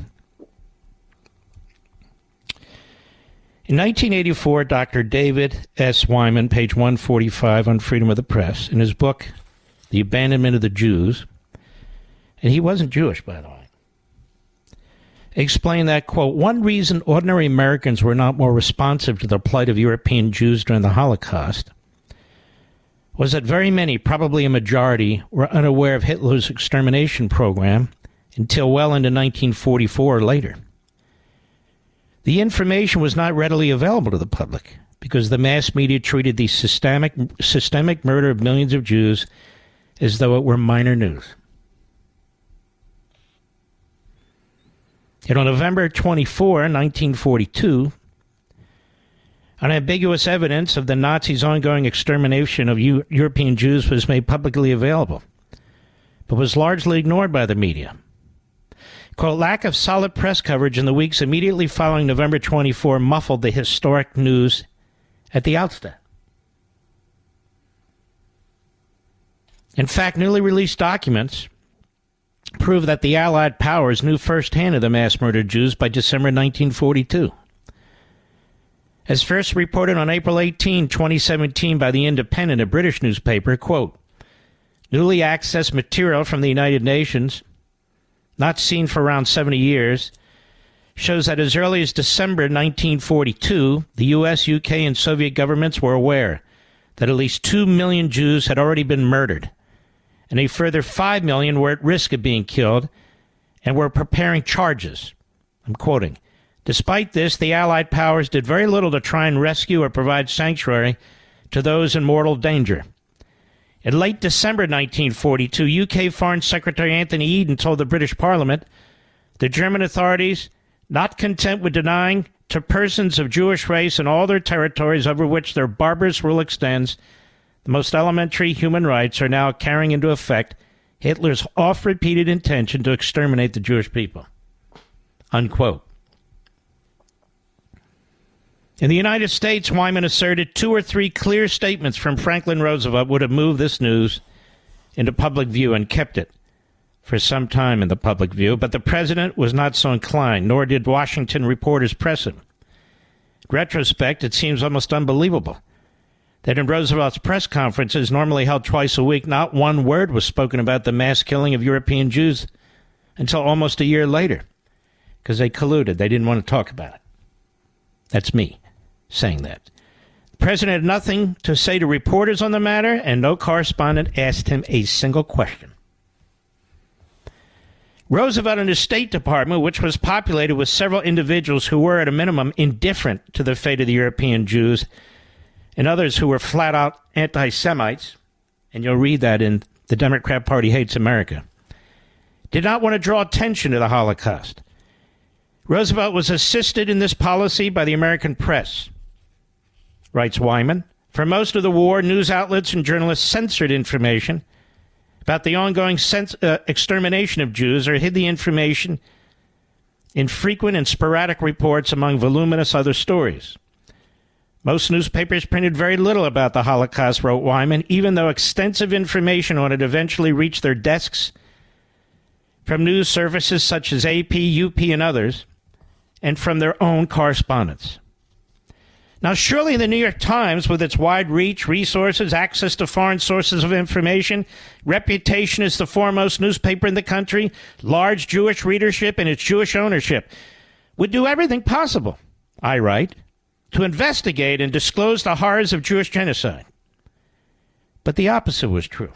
In 1984, Dr. David S. Wyman, page 145 on Freedom of the Press, in his book, The Abandonment of the Jews, and he wasn't Jewish, by the way, explained that, quote, one reason ordinary Americans were not more responsive to the plight of European Jews during the Holocaust was that very many, probably a majority, were unaware of Hitler's extermination program until well into 1944 or later. The information was not readily available to the public because the mass media treated the systemic murder of millions of Jews as though it were minor news. And on November 24, 1942, unambiguous evidence of the Nazis' ongoing extermination of European Jews was made publicly available, but was largely ignored by the media. Quote, lack of solid press coverage in the weeks immediately following November 24 muffled the historic news at the outset. In fact, newly released documents prove that the Allied powers knew firsthand of the mass murder of Jews by December 1942. As first reported on April 18, 2017 by The Independent, a British newspaper, quote, newly accessed material from the United Nations, not seen for around 70 years, shows that as early as December 1942, the U.S., UK, and Soviet governments were aware that at least 2 million Jews had already been murdered, and a further 5 million were at risk of being killed and were preparing charges. I'm quoting, despite this, the Allied powers did very little to try and rescue or provide sanctuary to those in mortal danger. In late December 1942, UK Foreign Secretary Anthony Eden told the British Parliament the German authorities, not content with denying to persons of Jewish race in all their territories over which their barbarous rule extends, the most elementary human rights, are now carrying into effect Hitler's oft-repeated intention to exterminate the Jewish people. Unquote. In the United States, Wyman asserted 2 or 3 clear statements from Franklin Roosevelt would have moved this news into public view and kept it for some time in the public view, but the president was not so inclined, nor did Washington reporters press him. In retrospect, it seems almost unbelievable that in Roosevelt's press conferences, normally held twice a week, not one word was spoken about the mass killing of European Jews until almost a year later, because they colluded. They didn't want to talk about it. That's me saying that. The president had nothing to say to reporters on the matter, and no correspondent asked him a single question. Roosevelt and his State Department, which was populated with several individuals who were, at a minimum, indifferent to the fate of the European Jews, and others who were flat-out anti-Semites, and you'll read that in The Democrat Party Hates America, did not want to draw attention to the Holocaust. Roosevelt was assisted in this policy by the American press, writes Wyman. For most of the war, news outlets and journalists censored information about the ongoing extermination of Jews or hid the information in frequent and sporadic reports among voluminous other stories. Most newspapers printed very little about the Holocaust, wrote Wyman, even though extensive information on it eventually reached their desks from news services such as AP, UP, and others, and from their own correspondents. Now, surely the New York Times, with its wide reach, resources, access to foreign sources of information, reputation as the foremost newspaper in the country, large Jewish readership, and its Jewish ownership, would do everything possible, I write, to investigate and disclose the horrors of Jewish genocide. But the opposite was true.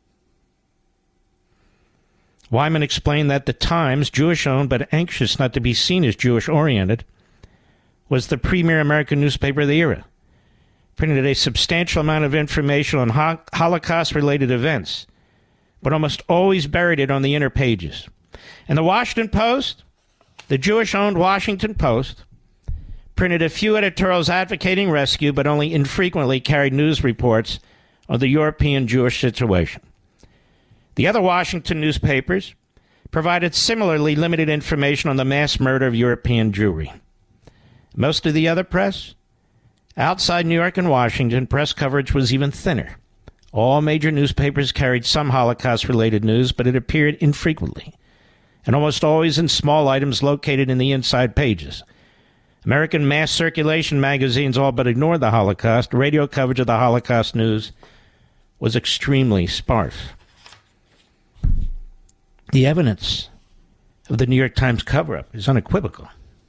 Wyman explained that the Times, Jewish-owned but anxious not to be seen as Jewish-oriented, was the premier American newspaper of the era. printed a substantial amount of information on Holocaust-related events, but almost always buried it on the inner pages. And the Washington Post, the Jewish-owned Washington Post, printed a few editorials advocating rescue, but only infrequently carried news reports on the European Jewish situation. The other Washington newspapers provided similarly limited information on the mass murder of European Jewry. Most of the other press, outside New York and Washington, press coverage was even thinner. All major newspapers carried some Holocaust-related news, but it appeared infrequently, and almost always in small items located in the inside pages. American mass circulation magazines all but ignored the Holocaust. Radio coverage of the Holocaust news was extremely sparse. The evidence of the New York Times cover-up is unequivocal.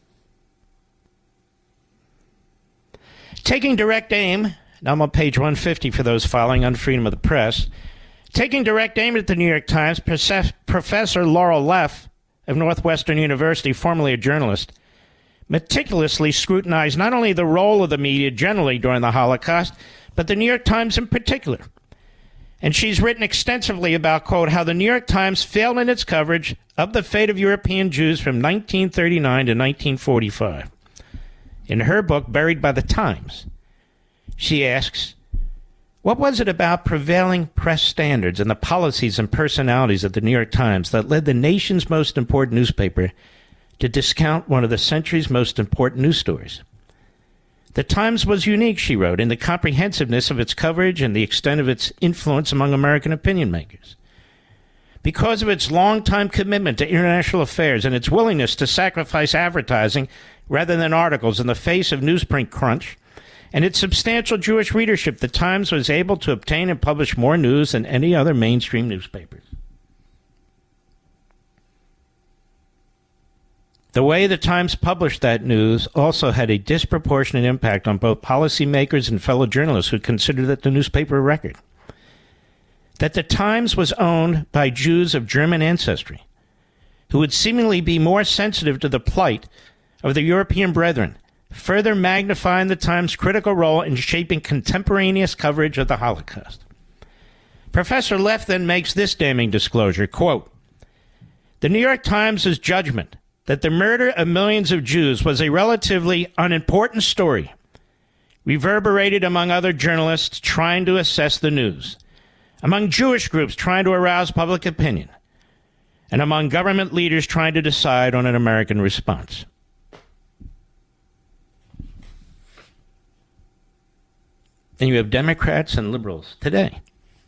Taking direct aim, now I'm on page 150 for those following on freedom of the press. Taking direct aim at the New York Times, Professor Laurel Leff of Northwestern University, formerly a journalist, meticulously scrutinized not only the role of the media generally during the Holocaust, but the New York Times in particular. And she's written extensively about, quote, how the New York Times failed in its coverage of the fate of European Jews from 1939 to 1945. In her book, Buried by the Times, she asks, what was it about prevailing press standards and the policies and personalities of the New York Times that led the nation's most important newspaper to discount one of the century's most important news stories? The Times was unique, she wrote, in the comprehensiveness of its coverage and the extent of its influence among American opinion makers. Because of its long-time commitment to international affairs and its willingness to sacrifice advertising rather than articles in the face of newsprint crunch, and its substantial Jewish readership, the Times was able to obtain and publish more news than any other mainstream newspapers. The way the Times published that news also had a disproportionate impact on both policymakers and fellow journalists who considered it the newspaper of record. That the Times was owned by Jews of German ancestry, who would seemingly be more sensitive to the plight of their European brethren, further magnifying the Times' critical role in shaping contemporaneous coverage of the Holocaust. Professor Leff then makes this damning disclosure, quote, the New York Times' judgment that the murder of millions of Jews was a relatively unimportant story reverberated among other journalists trying to assess the news, among Jewish groups trying to arouse public opinion, and among government leaders trying to decide on an American response. And you have Democrats and liberals today,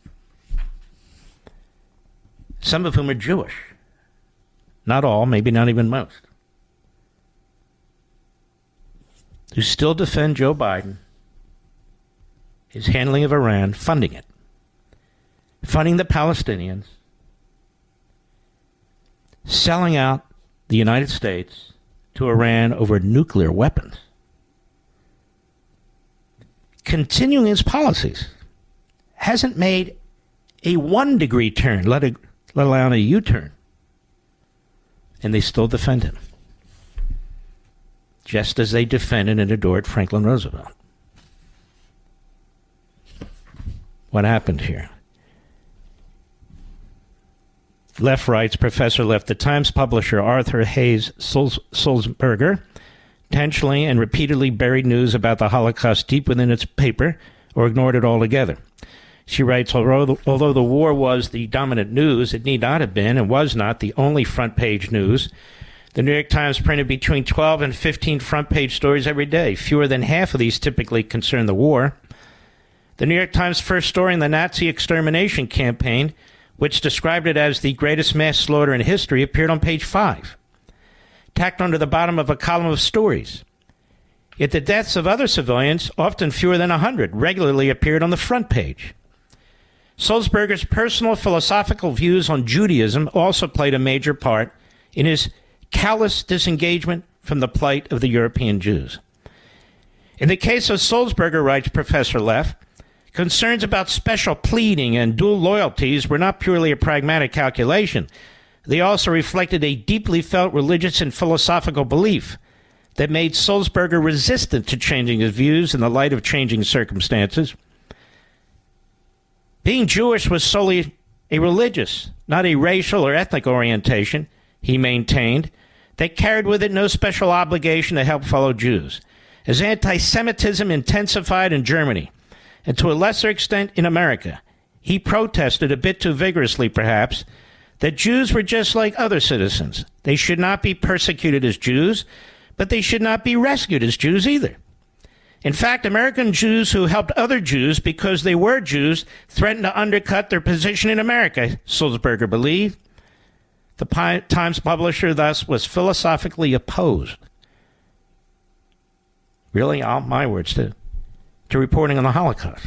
some of whom are Jewish. Not all, maybe not even most, who still defend Joe Biden, his handling of Iran, funding it, funding the Palestinians, selling out the United States to Iran over nuclear weapons, continuing his policies, hasn't made a 1-degree turn, let alone a U-turn. And they still defend him, just as they defended and adored Franklin Roosevelt. What happened here? Leff writes, Professor Leff, the Times publisher Arthur Hayes Sulzberger intentionally and repeatedly buried news about the Holocaust deep within its paper or ignored it altogether. She writes, although the war was the dominant news, it need not have been and was not the only front-page news. The New York Times printed between 12 and 15 front-page stories every day. Fewer than half of these typically concern the war. The New York Times' first story in the Nazi extermination campaign, which described it as the greatest mass slaughter in history, appeared on page 5, tacked onto the bottom of a column of stories. Yet the deaths of other civilians, often fewer than 100, regularly appeared on the front page. Sulzberger's personal philosophical views on Judaism also played a major part in his callous disengagement from the plight of the European Jews. In the case of Sulzberger, writes Professor Leff, concerns about special pleading and dual loyalties were not purely a pragmatic calculation. They also reflected a deeply felt religious and philosophical belief that made Sulzberger resistant to changing his views in the light of changing circumstances. Being Jewish was solely a religious, not a racial or ethnic orientation, he maintained, that carried with it no special obligation to help fellow Jews. As anti-Semitism intensified in Germany, and to a lesser extent in America, he protested, a bit too vigorously perhaps, that Jews were just like other citizens. They should not be persecuted as Jews, but they should not be rescued as Jews either. In fact, American Jews who helped other Jews because they were Jews threatened to undercut their position in America, Sulzberger believed. The Times publisher thus was philosophically opposed, really, all my words, to reporting on the Holocaust.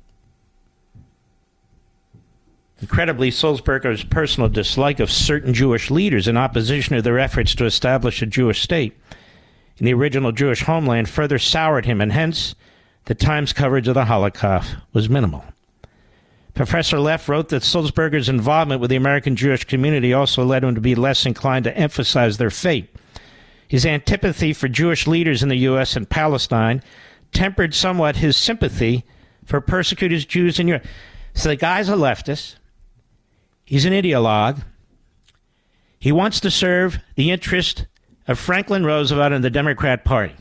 Incredibly, Sulzberger's personal dislike of certain Jewish leaders in opposition to their efforts to establish a Jewish state in the original Jewish homeland further soured him, and hence the Times coverage of the Holocaust was minimal. Professor Leff wrote that Sulzberger's involvement with the American Jewish community also led him to be less inclined to emphasize their fate. His antipathy for Jewish leaders in the U.S. and Palestine tempered somewhat his sympathy for persecuted Jews in Europe. So the guy's a leftist. He's an ideologue. He wants to serve the interest of Franklin Roosevelt and the Democrat Party.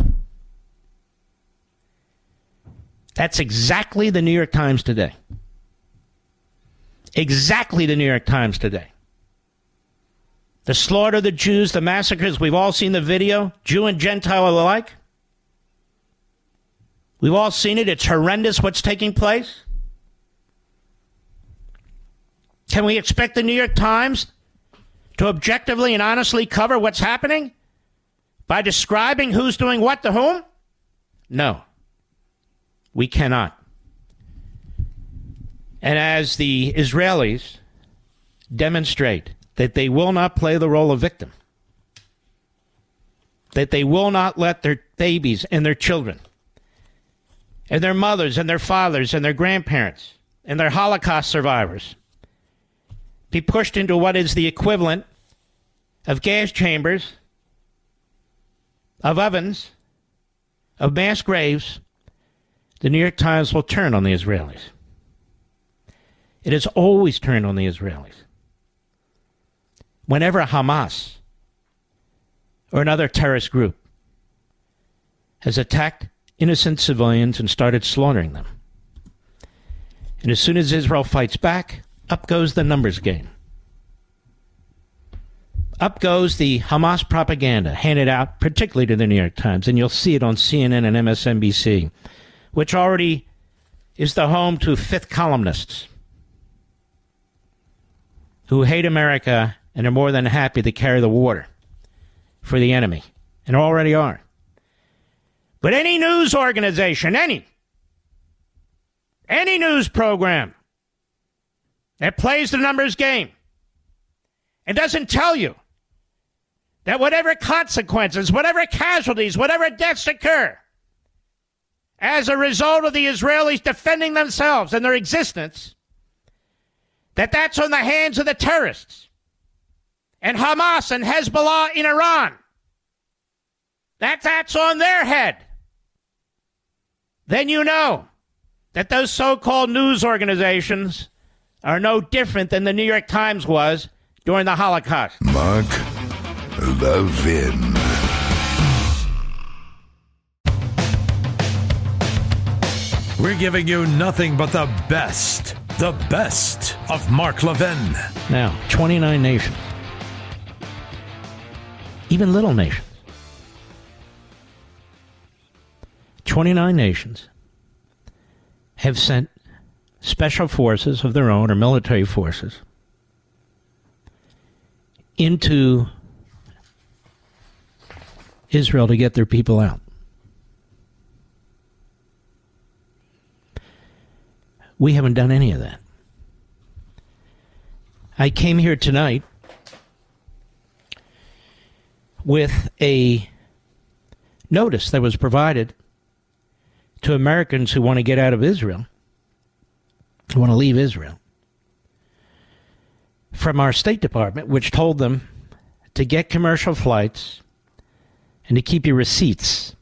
That's exactly the New York Times today. Exactly the New York Times today. The slaughter of the Jews, the massacres, we've all seen the video, Jew and Gentile alike. We've all seen it. It's horrendous what's taking place. Can we expect the New York Times to objectively and honestly cover what's happening by describing who's doing what to whom? No, we cannot. And as the Israelis demonstrate that they will not play the role of victim, that they will not let their babies and their children and their mothers and their fathers and their grandparents and their Holocaust survivors be pushed into what is the equivalent of gas chambers, of ovens, of mass graves, the New York Times will turn on the Israelis. It has always turned on the Israelis. Whenever Hamas or another terrorist group has attacked innocent civilians and started slaughtering them. And as soon as Israel fights back, up goes the numbers game. Up goes the Hamas propaganda handed out, particularly to the New York Times, and you'll see it on CNN and MSNBC, which already is the home to fifth columnists who hate America and are more than happy to carry the water for the enemy, and already are. But any news organization, any news program that plays the numbers game and doesn't tell you that whatever consequences, whatever casualties, whatever deaths occur as a result of the Israelis defending themselves and their existence, that's on the hands of the terrorists and Hamas and Hezbollah in Iran, that's on their head, then you know that those so-called news organizations are no different than the New York Times was during the Holocaust. Mark Levin. We're giving you nothing but the best of Mark Levin. Now, 29 nations, even little nations, 29 nations have sent special forces of their own or military forces into Israel to get their people out. We haven't done any of that. I came here tonight with a notice that was provided to Americans who want to get out of Israel, who want to leave Israel, from our State Department, which told them to get commercial flights and to keep your receipts.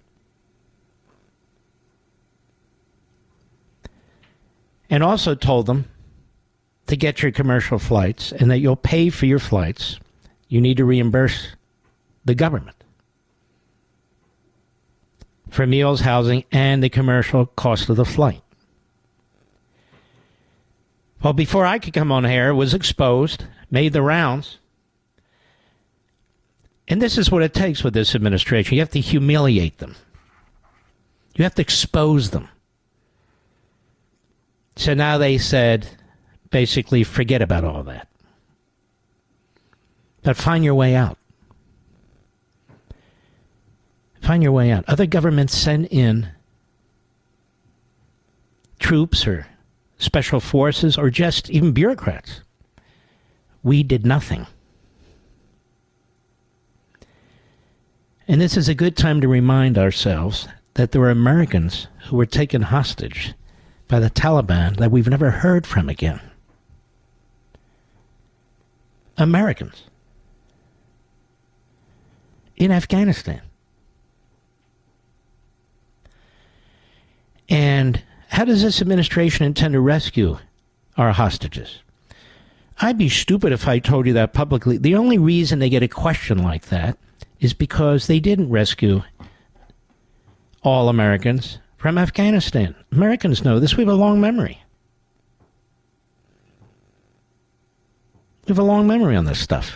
And also told them to get your commercial flights and that you'll pay for your flights. You need to reimburse the government for meals, housing, and the commercial cost of the flight. Well, before I could come on air, it was exposed, made the rounds. And this is what it takes with this administration. You have to humiliate them. You have to expose them. So now they said, basically, forget about all that. But find your way out. Find your way out. Other governments send in troops or special forces or just even bureaucrats. We did nothing. And this is a good time to remind ourselves that there were Americans who were taken hostage by the Taliban that we've never heard from again. Americans in Afghanistan. And how does this administration intend to rescue our hostages? I'd be stupid if I told you that publicly. The only reason they get a question like that is because they didn't rescue all Americans from Afghanistan. Americans know this. We have a long memory. We have a long memory on this stuff.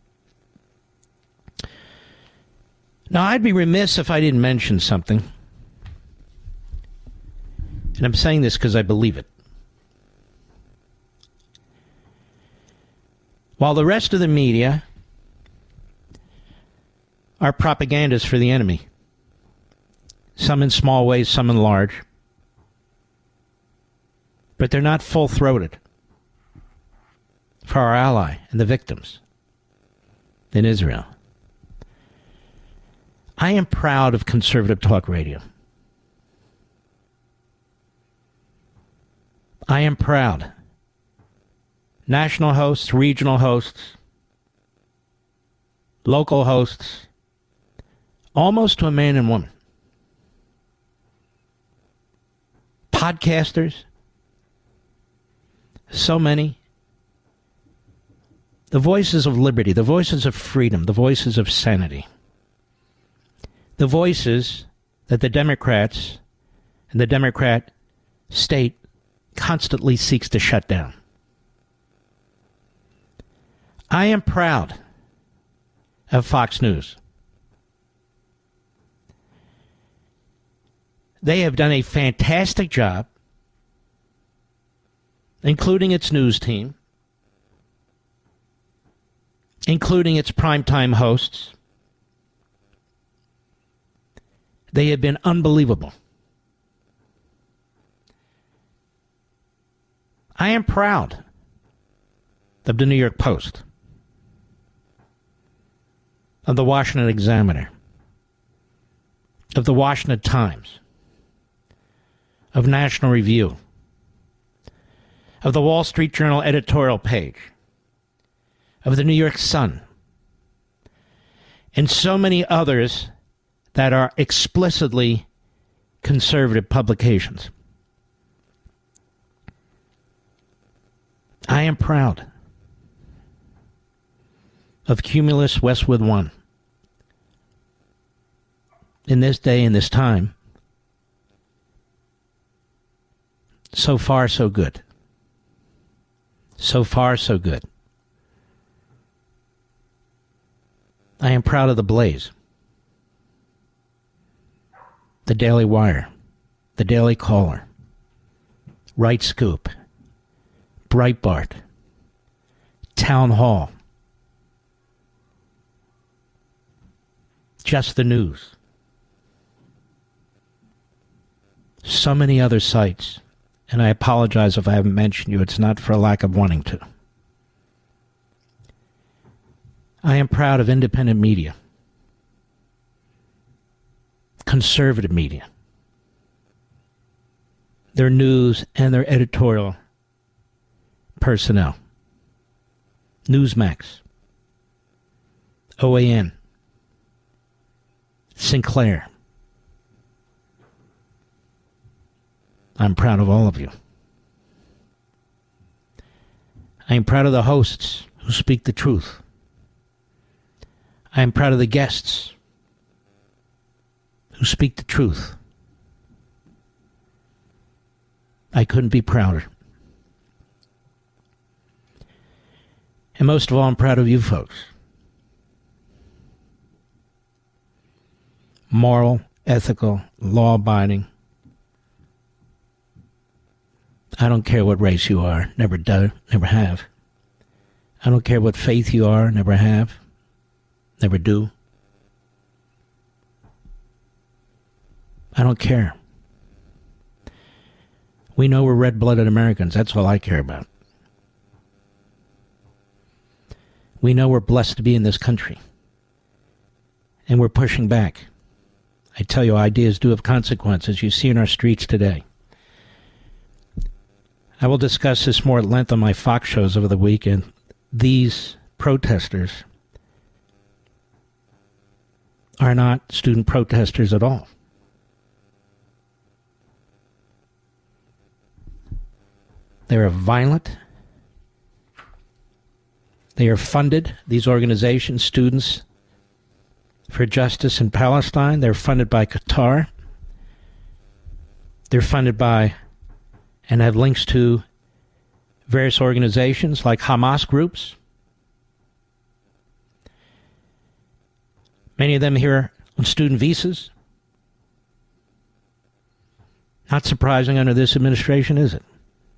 Now, I'd be remiss if I didn't mention something. And I'm saying this because I believe it. While the rest of the media are propagandists for the enemy, some in small ways, some in large, but they're not full-throated for our ally and the victims in Israel. I am proud of conservative talk radio. I am proud. National hosts, regional hosts, local hosts, almost to a man and woman. Podcasters, so many. The voices of liberty, the voices of freedom, the voices of sanity. The voices that the Democrats and the Democrat state constantly seeks to shut down. I am proud of Fox News. They have done a fantastic job, including its news team, including its primetime hosts. They have been unbelievable. I am proud of the New York Post, of the Washington Examiner, of the Washington Times, of National Review, of the Wall Street Journal editorial page, of the New York Sun, and so many others that are explicitly conservative publications. I am proud of Cumulus Westwood One. In this day and this time, so far so good. So far so good. I am proud of the Blaze, the Daily Wire, the Daily Caller, Right Scoop, Breitbart, Town Hall, Just the News, so many other sites, and I apologize if I haven't mentioned you. It's not for a lack of wanting to. I am proud of independent media, conservative media, their news and their editorial personnel. Newsmax, OAN, Sinclair. I'm proud of all of you. I am proud of the hosts who speak the truth. I am proud of the guests who speak the truth. I couldn't be prouder. And most of all, I'm proud of you folks. Moral, ethical, law-abiding. I don't care what race you are, never do, never have. I don't care what faith you are, never have, never do. I don't care. We know we're red-blooded Americans. That's all I care about. We know we're blessed to be in this country. And we're pushing back. I tell you, ideas do have consequences. You see in our streets today. I will discuss this more at length on my Fox shows over the weekend. These protesters are not student protesters at all. They are violent. They are funded, these organizations, Students for Justice in Palestine. They're funded by Qatar. They're funded by and have links to various organizations like Hamas groups. Many of them here on student visas. Not surprising under this administration, is it?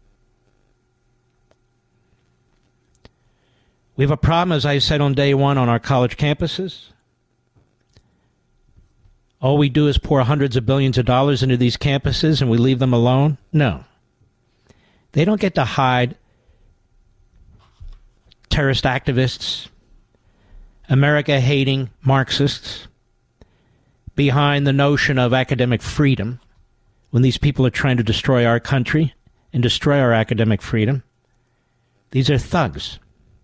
We have a problem, as I said on day one, on our college campuses. All we do is pour hundreds of billions of dollars into these campuses and we leave them alone? No. They don't get to hide terrorist activists, America-hating Marxists behind the notion of academic freedom when these people are trying to destroy our country and destroy our academic freedom. These are thugs.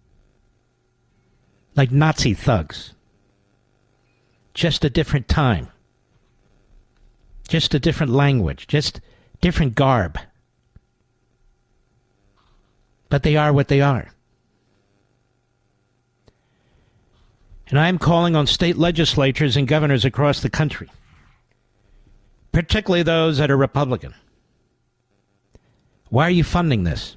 Like Nazi thugs. Just a different time. Just a different language. Just different garb. But they are what they are. And I am calling on state legislatures and governors across the country, particularly those that are Republican. Why are you funding this?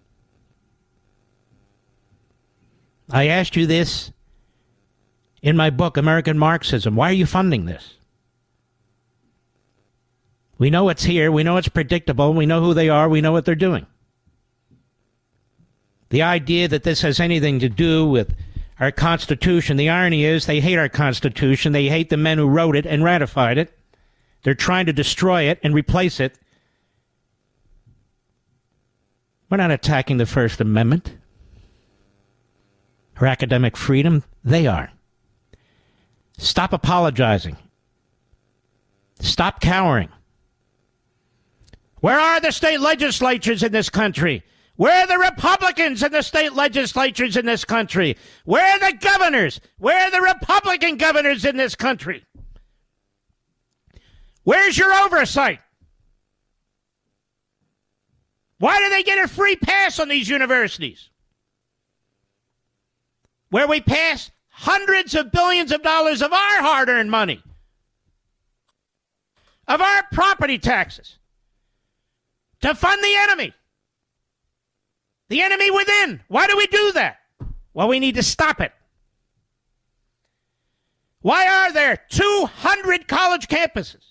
I asked you this in my book, American Marxism. Why are you funding this? We know it's here. We know it's predictable. We know who they are. We know what they're doing. The idea that this has anything to do with our Constitution, the irony is they hate our Constitution. They hate the men who wrote it and ratified it. They're trying to destroy it and replace it. We're not attacking the First Amendment or academic freedom. They are. Stop apologizing. Stop cowering. Where are the state legislatures in this country? Where are the Republicans in the state legislatures in this country? Where are the governors? Where are the Republican governors in this country? Where's your oversight? Why do they get a free pass on these universities? Where we pass hundreds of billions of dollars of our hard-earned money, of our property taxes, to fund the enemy. The enemy within. Why do we do that? Well, we need to stop it. Why are there 200 college campuses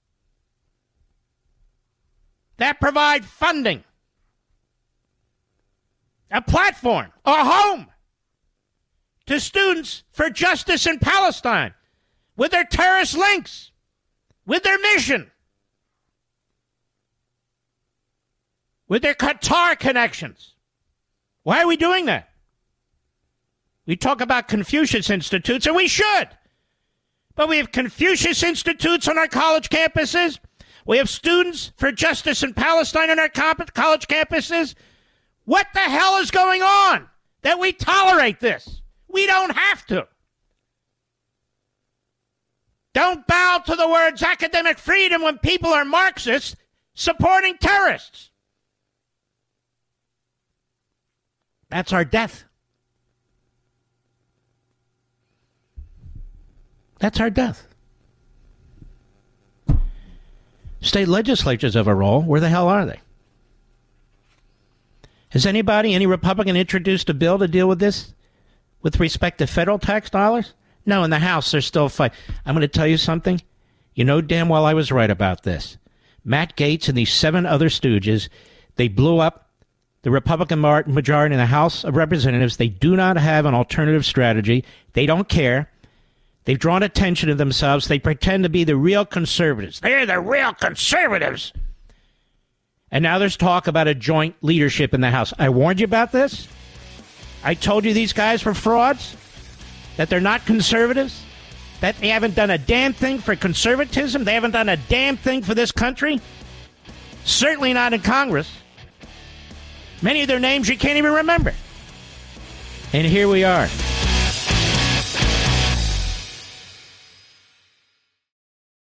that provide funding, a platform, a home to Students for Justice in Palestine with their terrorist links, with their mission, with their Qatar connections? Why are we doing that? We talk about Confucius Institutes, and we should. But we have Confucius Institutes on our college campuses. We have Students for Justice in Palestine on our college campuses. What the hell is going on that we tolerate this? We don't have to. Don't bow to the words academic freedom when people are Marxists supporting terrorists. That's our death. That's our death. State legislatures have a role. Where the hell are they? Has any Republican introduced a bill to deal with this with respect to federal tax dollars? No, in the House, they're still fighting. I'm going to tell you something. You know damn well I was right about this. Matt Gaetz and these 7 other stooges, they blew up the Republican majority in the House of Representatives. They do not have an alternative strategy. They don't care. They've drawn attention to themselves. They pretend to be the real conservatives. They're the real conservatives. And now there's talk about a joint leadership in the House. I warned you about this. I told you these guys were frauds, that they're not conservatives, that they haven't done a damn thing for conservatism. They haven't done a damn thing for this country. Certainly not in Congress. Many of their names you can't even remember. And here we are.